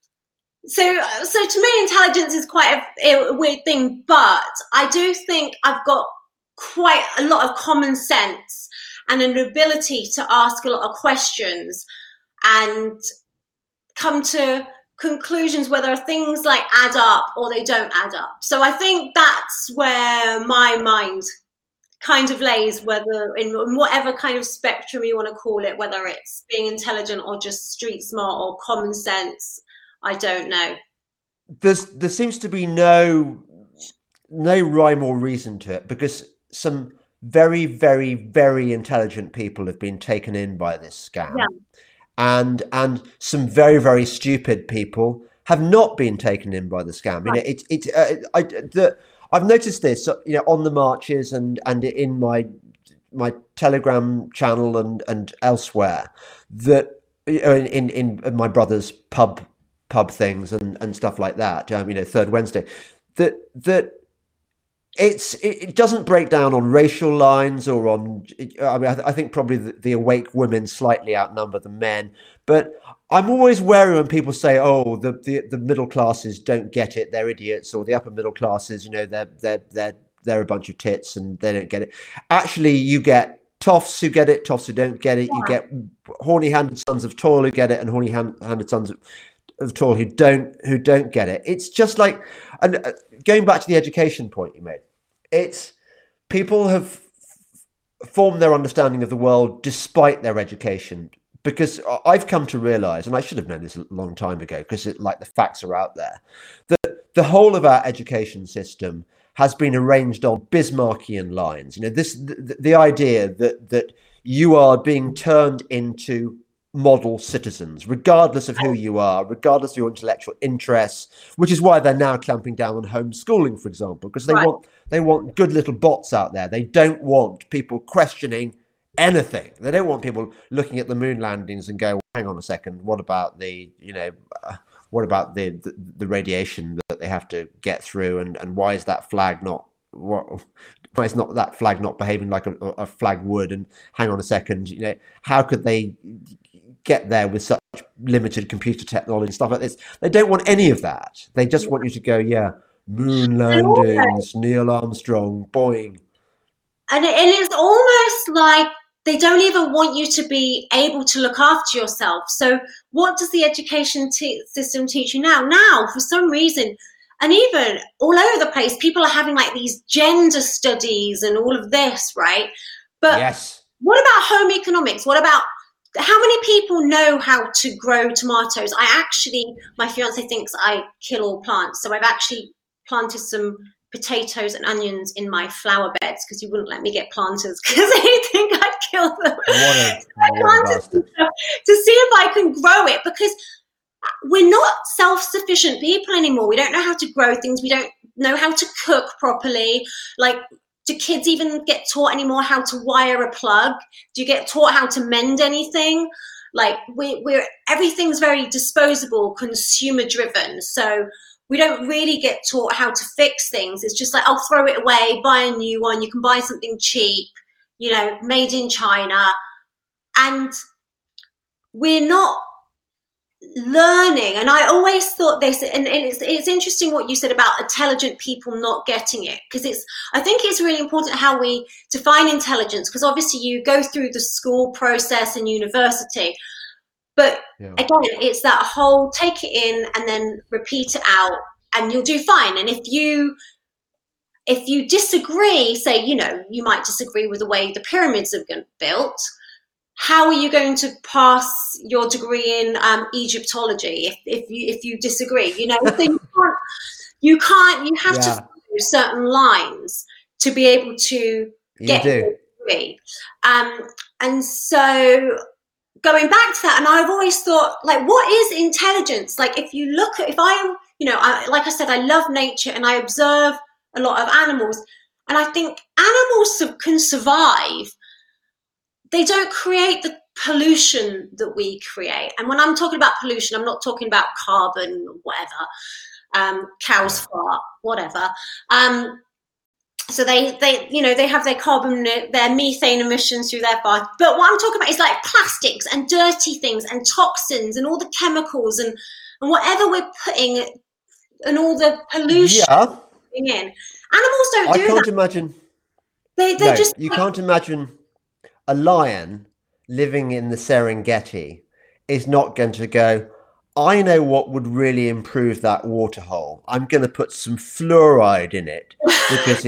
so to me, intelligence is quite a weird thing, but I do think I've got quite a lot of common sense and an ability to ask a lot of questions and come to conclusions whether things like add up or they don't add up. So I think that's where my mind kind of lays, whether in whatever kind of spectrum you want to call it, whether it's being intelligent or just street smart or common sense. I don't know. There seems to be no rhyme or reason to it, because some very, very, very intelligent people have been taken in by this scam. Yeah. And some very, very stupid people have not been taken in by the scam. Right. I've noticed this, on the marches and in my Telegram channel and elsewhere, that in my brother's pub things and stuff like that. Third Wednesday, that it doesn't break down on racial lines or on. I think probably the awake women slightly outnumber the men, but I'm always wary when people say, "Oh, the middle classes don't get it; they're idiots," or the upper middle classes, they're a bunch of tits and they don't get it. Actually, you get toffs who get it, toffs who don't get it. Yeah. You get horny-handed sons of toil who get it, and horny-handed sons of toil who don't get it. It's just like, and going back to the education point you made, it's people have formed their understanding of the world despite their education. Because I've come to realize, and I should have known this a long time ago, because the facts are out there, that the whole of our education system has been arranged on Bismarckian lines. The idea that you are being turned into model citizens, regardless of who you are, regardless of your intellectual interests, which is why they're now clamping down on homeschooling, for example, because they want good little bots out there. They don't want people questioning anything. They don't want people looking at the moon landings and go, hang on a second, what about the radiation that they have to get through, and why is that flag not behaving like a flag would? And hang on a second, how could they get there with such limited computer technology and stuff like this? They don't want any of that. They just want you to go, moon landings, Neil Armstrong, boing. And it's almost like they don't even want you to be able to look after yourself. So what does the education system teach you now? Now, for some reason, and even all over the place, people are having these gender studies and all of this, right? But yes. What about home economics? What about how many people know how to grow tomatoes? My fiance thinks I kill all plants. So I've actually planted some potatoes and onions in my flower beds because he wouldn't let me get planters because he'd think I'd kill them. To see if I can grow it, because we're not self-sufficient people anymore. We don't know how to grow things. We don't know how to cook properly. Do kids even get taught anymore how to wire a plug? Do you get taught how to mend anything? We're everything's very disposable, consumer driven. So we don't really get taught how to fix things. It's just I'll throw it away, buy a new one. You can buy something cheap, made in China. And we're not learning. And I always thought this, and it's interesting what you said about intelligent people not getting it, because I think it's really important how we define intelligence, because obviously you go through the school process and university. But again, it's that whole take it in and then repeat it out and you'll do fine. And if you disagree, say, you might disagree with the way the pyramids have been built, how are you going to pass your degree in Egyptology if you disagree? So you have to follow certain lines to be able to get your degree. And so going back to that, and I've always thought, what is intelligence? If you look at, like I said, I love nature and I observe a lot of animals, and I think animals can survive. They don't create the pollution that we create. And when I'm talking about pollution, I'm not talking about carbon, whatever, cows fart, whatever. So they you know, they have their methane emissions through their bath. But what I'm talking about is like plastics and dirty things and toxins and all the chemicals and whatever we're putting and all the pollution in. Animals don't do that. I can't imagine. They're just you can't imagine a lion living in the Serengeti is not going to go, I know what would really improve that waterhole. I'm going to put some fluoride in it because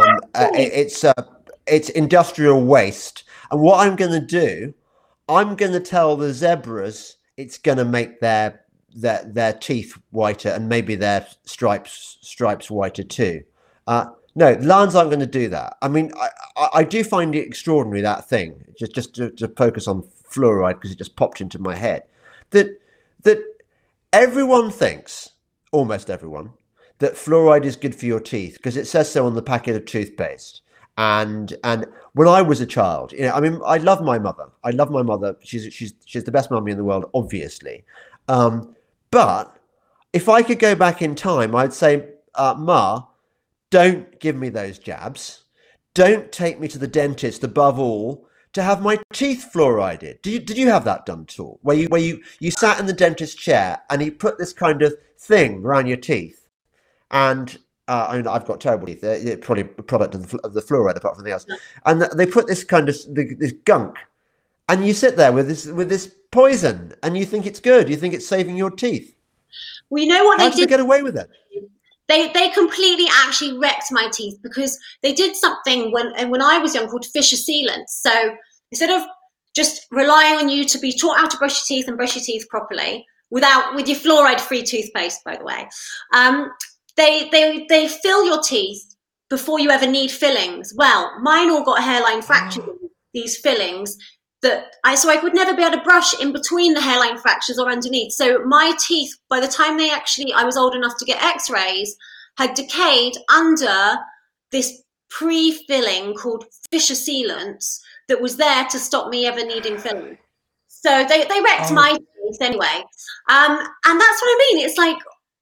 it's industrial waste. And what I'm going to do, I'm going to tell the zebras it's going to make their teeth whiter and maybe their stripes whiter too. No, lions aren't going to do that. I mean, I do find it extraordinary, that thing, just to focus on fluoride because it just popped into my head, that everyone thinks, almost everyone, that fluoride is good for your teeth because it says so on the packet of toothpaste. And when I was a child, you know, I mean, I love my mother. She's the best mummy in the world, obviously. But if I could go back in time, I'd say, Ma, don't give me those jabs. Don't take me to the dentist, above all, to have my teeth fluorided. Did you have that done at all? Where you sat in the dentist's chair and he put this kind of thing around your teeth, and I mean, I've got terrible teeth. They're probably a product of the fluoride, apart from anything else. And they put this kind of this gunk, and you sit there with this poison, and you think it's good. You think it's saving your teeth. Well, you know what How did they get away with it? They completely actually wrecked my teeth because they did something when I was young called Fisher sealant. So instead of just relying on you to be taught how to brush your teeth and brush your teeth properly with your fluoride-free toothpaste, by the way, they fill your teeth before you ever need fillings. Well, mine all got hairline fractures, these fillings, so I could never be able to brush in between the hairline fractures or underneath. So my teeth, by the time I was old enough to get x-rays, had decayed under this pre-filling called Fisher sealant that was there to stop me ever needing filling. So they wrecked my teeth anyway. And that's what I mean. It's like,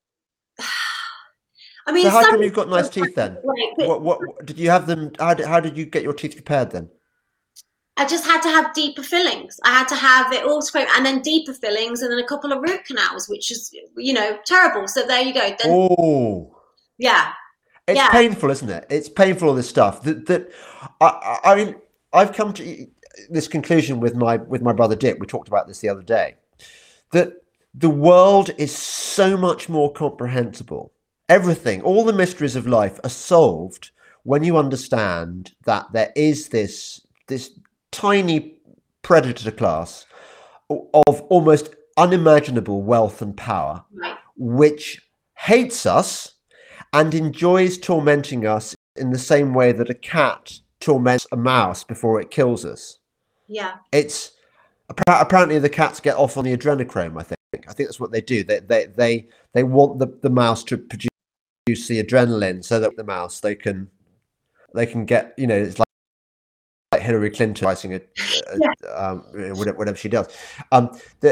I mean, so how come you've got nice teeth then? What did you have them? How did you get your teeth repaired then? I just had to have deeper fillings. I had to have it all scraped and then deeper fillings and then a couple of root canals, which is, you know, terrible. So there you go. Then, yeah. It's painful, isn't it? It's painful, all this stuff. I mean, I've come to this conclusion with my brother Dick. We talked about this the other day, that the world is so much more comprehensible. Everything, all the mysteries of life are solved when you understand that there is this tiny predator class of almost unimaginable wealth and power, which hates us and enjoys tormenting us in the same way that a cat torments a mouse before it kills us. Yeah. It's apparently the cats get off on the adrenochrome. I think that's what they do. They want the mouse to produce the adrenaline so that the mouse they can get, you know, it's like Hillary Clinton pricing it, whatever she does. And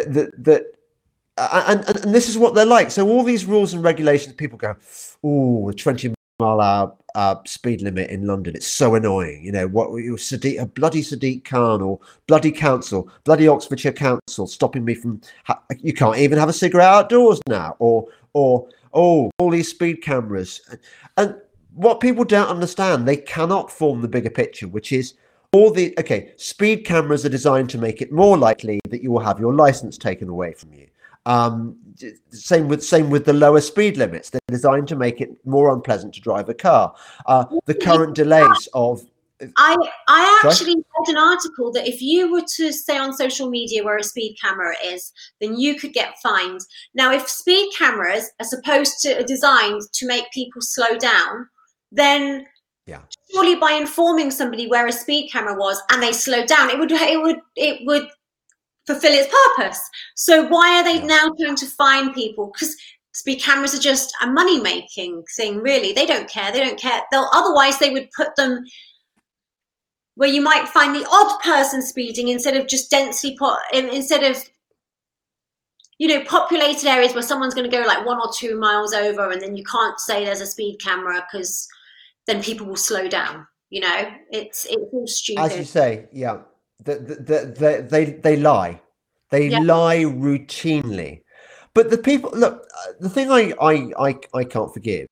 this is what they're like. So all these rules and regulations, people go, "Oh, 20-mile-an-hour speed limit in London. It's so annoying." You know, what bloody Sadiq Khan or bloody council, bloody Oxfordshire Council stopping me from. You can't even have a cigarette outdoors now, or all these speed cameras. And what people don't understand, they cannot form the bigger picture, which is. Speed cameras are designed to make it more likely that you will have your license taken away from you. Same with the lower speed limits. They're designed to make it more unpleasant to drive a car. The current delays of. I actually read an article that if you were to say on social media where a speed camera is, then you could get fined. Now, if speed cameras are designed to make people slow down, then. Yeah. Surely by informing somebody where a speed camera was and they slowed down, it would fulfill its purpose. So why are they now trying to fine people? Because speed cameras are just a money-making thing, really. They don't care. Otherwise, they would put them where you might find the odd person speeding instead of just instead of, you know, populated areas where someone's going to go like 1 or 2 miles over, and then you can't say there's a speed camera because then people will slow down. You know, it's all As you stupid. say, yeah, they lie. They Yeah, lie routinely. But the people look. The thing I can't forgive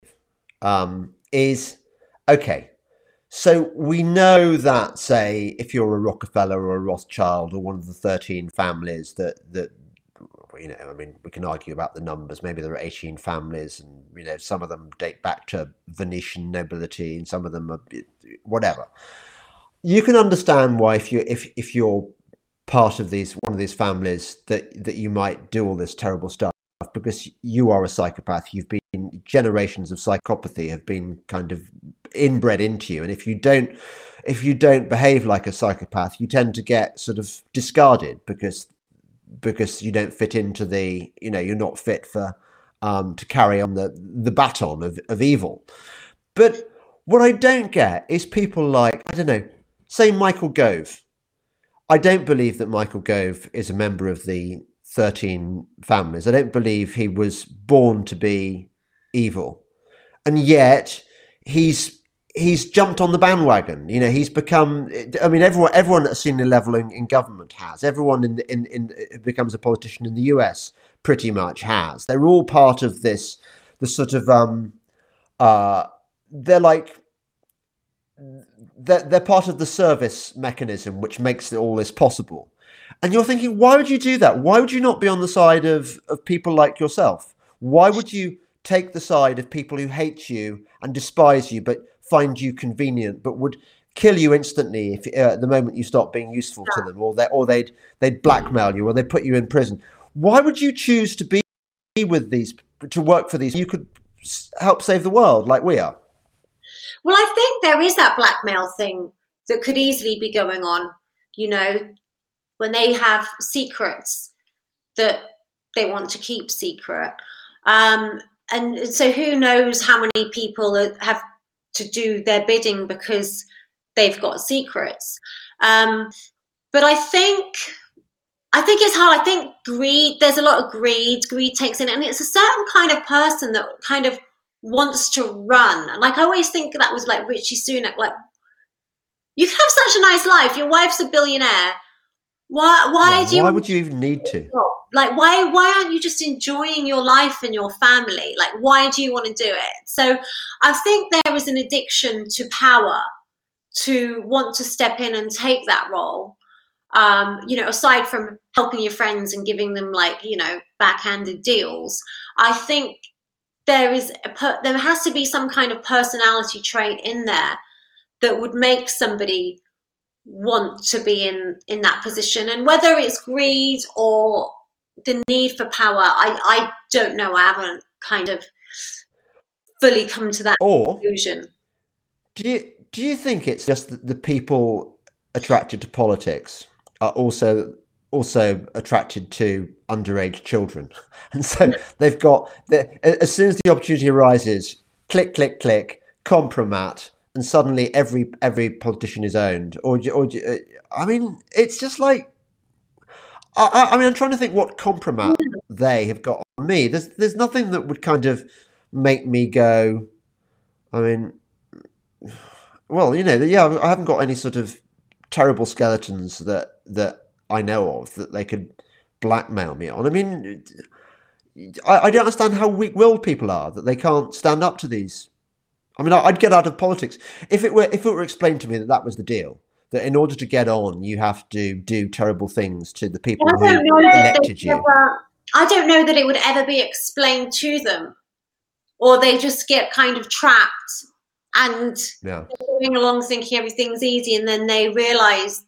is okay. So we know that, say, if you're a Rockefeller or a Rothschild or one of the 13 families that I mean, we can argue about the numbers. Maybe there are 18 families, and some of them date back to Venetian nobility, and some of them are whatever. You can understand why if you're part of one of these families that you might do all this terrible stuff because you are a psychopath. You've been generations of psychopathy have been kind of inbred into you, and if you don't behave like a psychopath, you tend to get sort of discarded because you don't fit into you're not fit for to carry on the baton of evil. But what I don't get is people like, I don't know, say Michael Gove. I don't believe that Michael Gove is a member of the 13 families. I don't believe he was born to be evil, and yet he's jumped on the bandwagon. He's become. I mean, everyone at a senior level in government has. Everyone in who becomes a politician in the US pretty much has. They're all part of this. The sort of they're like. They're part of the service mechanism which makes all this possible. And you're thinking, why would you do that? Why would you not be on the side of people like yourself? Why would you take the side of people who hate you and despise you, but find you convenient, but would kill you instantly if the moment you stop being useful to them, or they'd blackmail you, or they'd put you in prison? Why would you choose to be with these, to work for these? You could help save the world like we are. Well, I think there is that blackmail thing that could easily be going on, when they have secrets that they want to keep secret. And so who knows how many people have to do their bidding because they've got secrets. But I think it's hard. I think there's a lot of greed takes in, and it's a certain kind of person that kind of wants to run. Like, I always think that was like Richie Sunak, like, you have such a nice life, your wife's a billionaire, why would you even need to, like, why aren't you just enjoying your life and your family? Like, why do you want to do it? So I think there is an addiction to power, to want to step in and take that role, aside from helping your friends and giving them, like, backhanded deals. I think there has to be some kind of personality trait in there that would make somebody want to be in that position. And whether it's greed or the need for power, I don't know. I haven't kind of fully come to that conclusion. Do you think it's just that the people attracted to politics are also attracted to underage children, and so they've got as soon as the opportunity arises, click, compromat, and suddenly every politician is owned? Or I mean, it's just like, I mean, I'm trying to think what compromat they have got on me. There's nothing that would kind of make me go, I mean, well, I haven't got any sort of terrible skeletons that I know of that they could blackmail me on. I mean, I don't understand how weak-willed people are that they can't stand up to these. I mean, I'd get out of politics if it were explained to me that was the deal. That in order to get on, you have to do terrible things to the people who elected you. I don't know that it would ever be explained to them, or they just get kind of trapped and going along thinking everything's easy, and then they realize,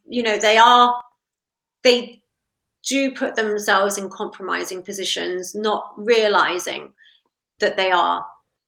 they do put themselves in compromising positions, not realizing that they are.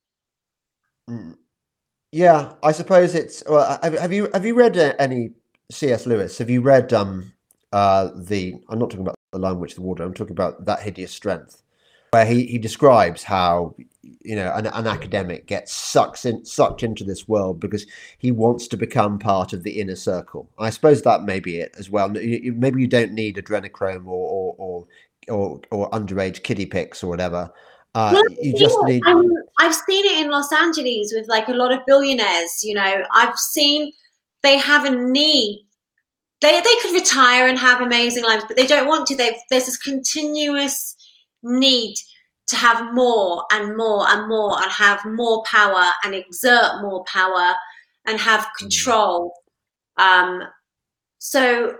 Yeah, I suppose it's. Well, have you read any C.S. Lewis? Have you read I'm not talking about The Lion, Witch, the Wardrobe. I'm talking about That Hideous Strength, where he describes how an academic gets sucked into this world because he wants to become part of the inner circle. I suppose that may be it as well. Maybe you don't need adrenochrome or underage kiddie pics or whatever. You just need. I've seen it in Los Angeles with like a lot of billionaires. You know, I've seen they have a need. They could retire and have amazing lives, but they don't want to. There's this continuous need to have more and more and more, and have more power and exert more power and have control. So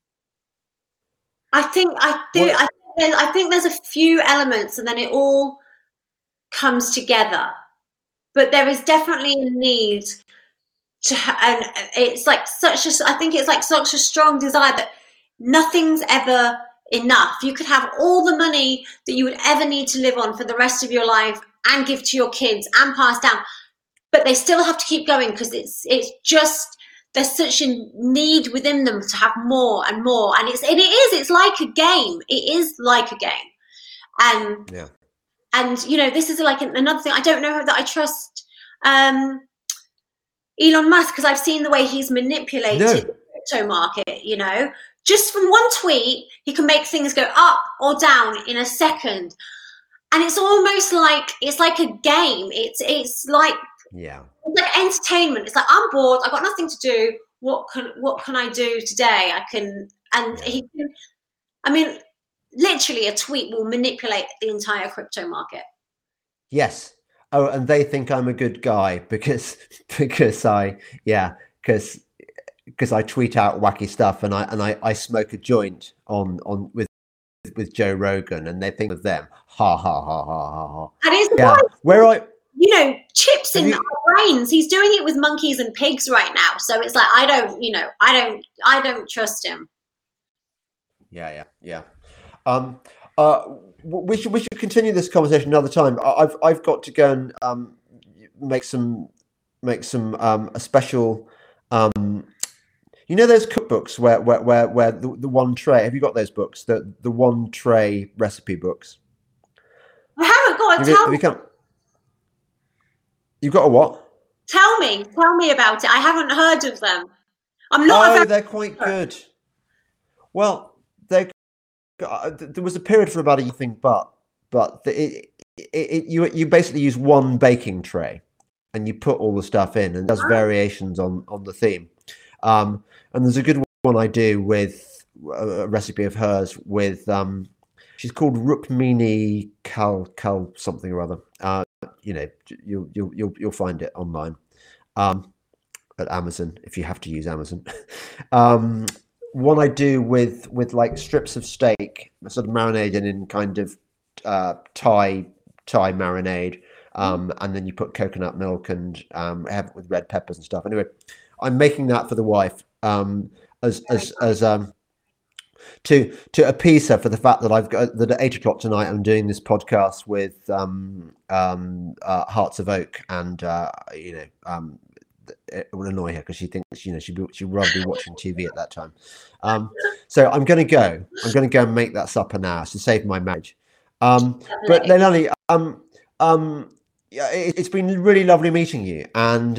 I think there's a few elements, and then it all comes together. But there is definitely a need to, and it's like I think it's like such a strong desire that nothing's ever enough. You could have all the money that you would ever need to live on for the rest of your life and give to your kids and pass down, but they still have to keep going because it's just there's such a need within them to have more and more, and it's like a game. It is like a game, and and you know, this is like another thing. I don't know that I trust Elon Musk, because I've seen the way he's manipulated the crypto market. You know, just from one tweet, he can make things go up or down in a second, and it's almost like it's like a game. It's like it's like entertainment. It's like, I'm bored. I've got nothing to do. What can I do today? He can. I mean, literally, a tweet will manipulate the entire crypto market. Yes. Oh, and they think I'm a good guy because I tweet out wacky stuff and I smoke a joint on with Joe Rogan, and they think of them. Ha ha ha ha ha ha. And it's you know, chips in our brains. He's doing it with monkeys and pigs right now. So it's like, I don't trust him. Yeah. We should continue this conversation another time. I've got to go and make some a special. You know those cookbooks where the one tray. Have you got those books? The one tray recipe books. I haven't got. Tell me. You've got a what? Tell me about it. I haven't heard of them. I'm not. They're quite good. Well, there was a period for about a year, I think, but you basically use one baking tray, and you put all the stuff in, and there's variations on the theme. And there's a good one I do with a recipe of hers with she's called Rukmini Kal something or other. You know, you'll find it online at Amazon if you have to use Amazon. One I do with like strips of steak, sort of marinated in kind of Thai marinade, and then you put coconut milk and have it with red peppers and stuff. Anyway, I'm making that for the wife to appease her for the fact that I've got that at 8 o'clock tonight I'm doing this podcast with Hearts of Oak, and it will annoy her because she thinks she'd rather be watching TV at that time. So I'm going to go and make that supper now to save my marriage. But Leilani, it's been really lovely meeting you, and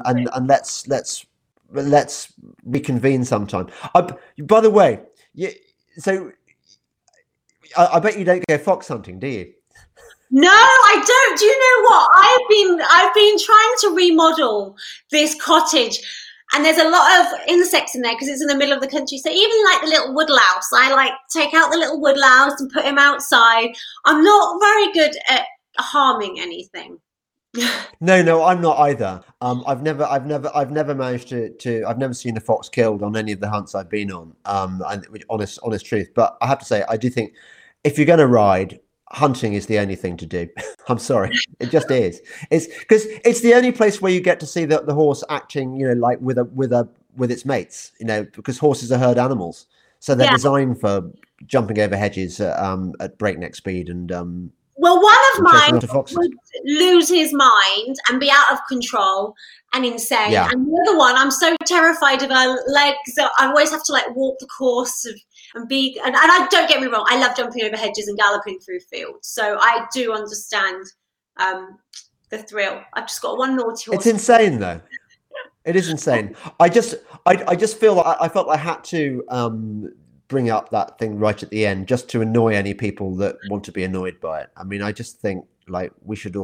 let's reconvene sometime. By the way, so I bet you don't go fox hunting, do you? No, I don't. Do you know what? I've been trying to remodel this cottage, and there's a lot of insects in there because it's in the middle of the country. So even like the little woodlouse, I like take out the little woodlouse and put him outside. I'm not very good at harming anything. No, I'm not either. I've never managed to. I've never seen a fox killed on any of the hunts I've been on. Honest truth. But I have to say, I do think if you're going to ride, hunting is the only thing to do. I'm sorry, it just is. It's because it's the only place where you get to see the horse acting, like with its mates. Because horses are herd animals, so they're designed for jumping over hedges at breakneck speed and. Well, one of mine would lose his mind and be out of control and insane. Yeah. And the other one, I'm so terrified of her legs that I always have to walk the course and I don't get me wrong, I love jumping over hedges and galloping through fields. So I do understand the thrill. I've just got one naughty horse. It's insane though. It is insane. I just feel like I felt I had to bring up that thing right at the end just to annoy any people that want to be annoyed by it. I mean, I just think we should all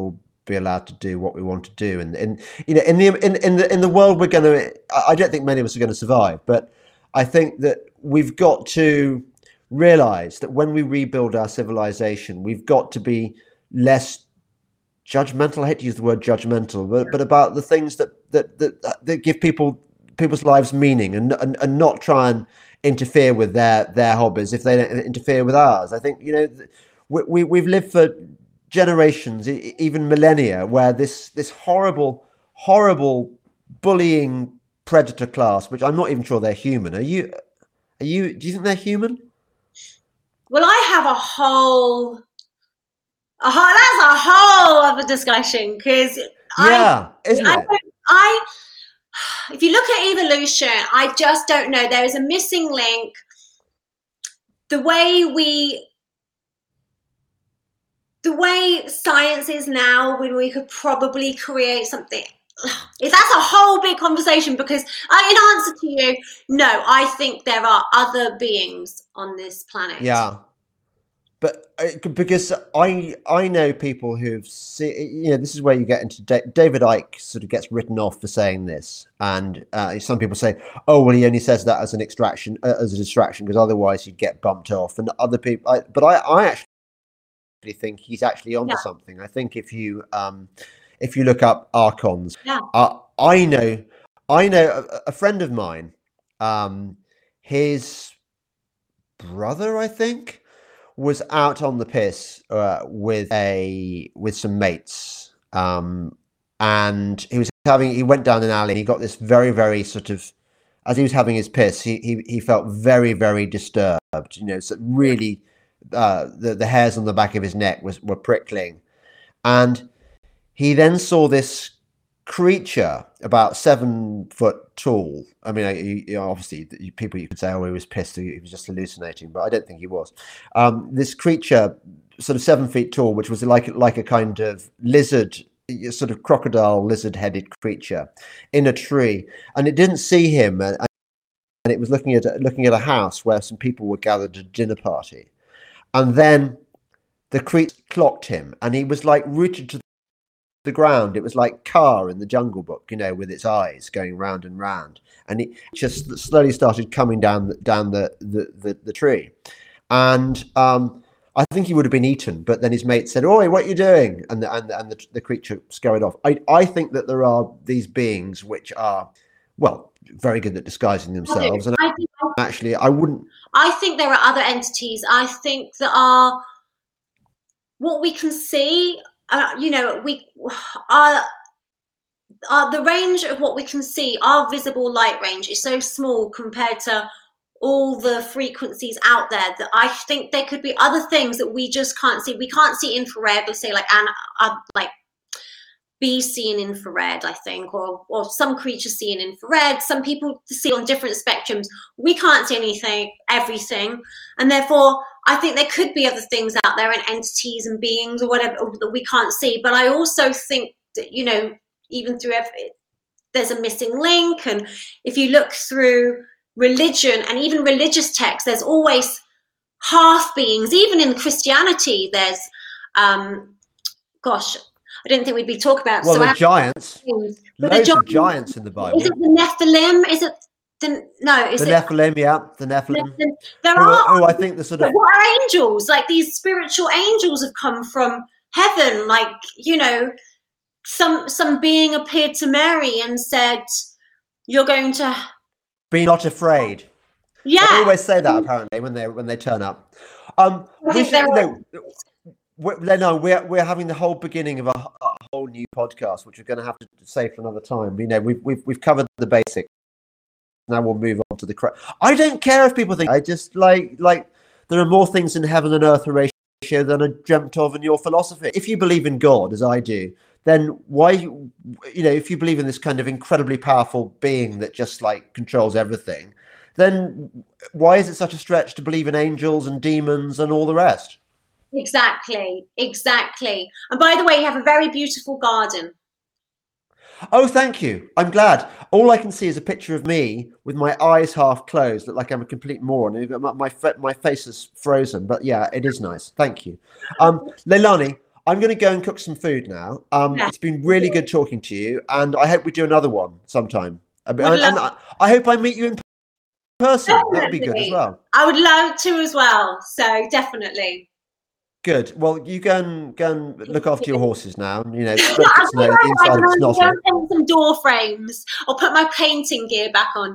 be allowed to do what we want to do. And you know, in the world we're going to, I don't think many of us are going to survive, but I think that we've got to realize that when we rebuild our civilization, we've got to be less judgmental. I hate to use the word judgmental, but about the things that give people's lives meaning, and not try and interfere with their hobbies if they don't interfere with ours. I think, you know, we've lived for generations, even millennia, where this horrible bullying predator class, which I'm not even sure they're human. Do you think they're human? Well, I have that's a whole other discussion, because if you look at evolution, I just don't know. There is a missing link. The way science is now, when we could probably create something. That's a whole big conversation, because in answer to you, no, I think there are other beings on this planet. Yeah. But because I know people who've seen, you know, this is where you get into David Icke sort of gets written off for saying this, and some people say, oh well, he only says that as a distraction, because otherwise he'd get bumped off. And other people, but I actually think he's actually onto something. I think if you look up archons, I know a friend of mine, his brother, I think, was out on the piss with some mates, and he went down an alley, and he got this very, very sort of, as he was having his piss, he felt very, very disturbed, you know, so really the hairs on the back of his neck were prickling, and he then saw this creature about 7 foot tall. I mean, you know, obviously people, you could say, oh, he was pissed, he was just hallucinating, but I don't think he was. This creature, sort of 7 feet tall, which was like a kind of lizard, sort of crocodile lizard headed creature in a tree, and it didn't see him, and it was looking at a house where some people were gathered at a dinner party, and then the creature clocked him, and he was like rooted to the ground. It was like Kaa in the Jungle Book, you know, with its eyes going round and round, and it just slowly started coming down the tree, and I think he would have been eaten, but then his mate said, "Oi, what are you doing?" and the creature scurried off. I think that there are these beings which are, well, very good at disguising themselves, and actually I think there are other entities. I think there are what we can see. You know, we are the range of what we can see. Our visible light range is so small compared to all the frequencies out there, that I think there could be other things that we just can't see. We can't see infrared, let's say, like bees see in infrared, I think, or some creatures see in infrared. Some people see on different spectrums. We can't see everything, and therefore I think there could be other things out there, and entities and beings or whatever that we can't see. But I also think that, you know, even through there's a missing link, and if you look through religion and even religious texts, there's always half beings. Even in Christianity, there's I didn't think we'd be talking about. Well, the giants. Loads of giants in the Bible. Is it the Nephilim? Is it the Nephilim? Yeah, the Nephilim. There are. I think the sort of. What are angels? Like, these spiritual angels have come from heaven. Like, you know, some being appeared to Mary and said, "You're going to be not afraid." Yeah, they always say that apparently when they turn up. We're having the whole beginning of a whole new podcast, which we're going to have to save for another time. You know, we've covered the basics. Now we'll move on to the crap. I don't care if people think. I just like there are more things in heaven and earth ratio than I dreamt of in your philosophy. If you believe in God, as I do, then why, you know, if you believe in this kind of incredibly powerful being that just like controls everything, then why is it such a stretch to believe in angels and demons and all the rest? Exactly. And by the way, you have a very beautiful garden. Oh, thank you. I'm glad. All I can see is a picture of me with my eyes half closed, look like I'm a complete moron. My face is frozen, but yeah, it is nice. Thank you. Leilani, I'm going to go and cook some food now. Yeah. It's been really good talking to you, and I hope we do another one sometime. And Love- I hope I meet you in person. That would be good as Definitely. well. I would love to as well. So definitely. Good. Well, you go and look after your horses now. You know, Yeah, let I us know the inside of its go nozzle. and paint some door frames or put my painting gear back on.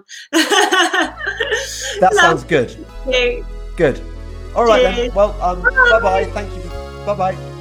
That sounds good. You. Good. All right then. Cheers. Well, bye bye. Thank you. Bye bye.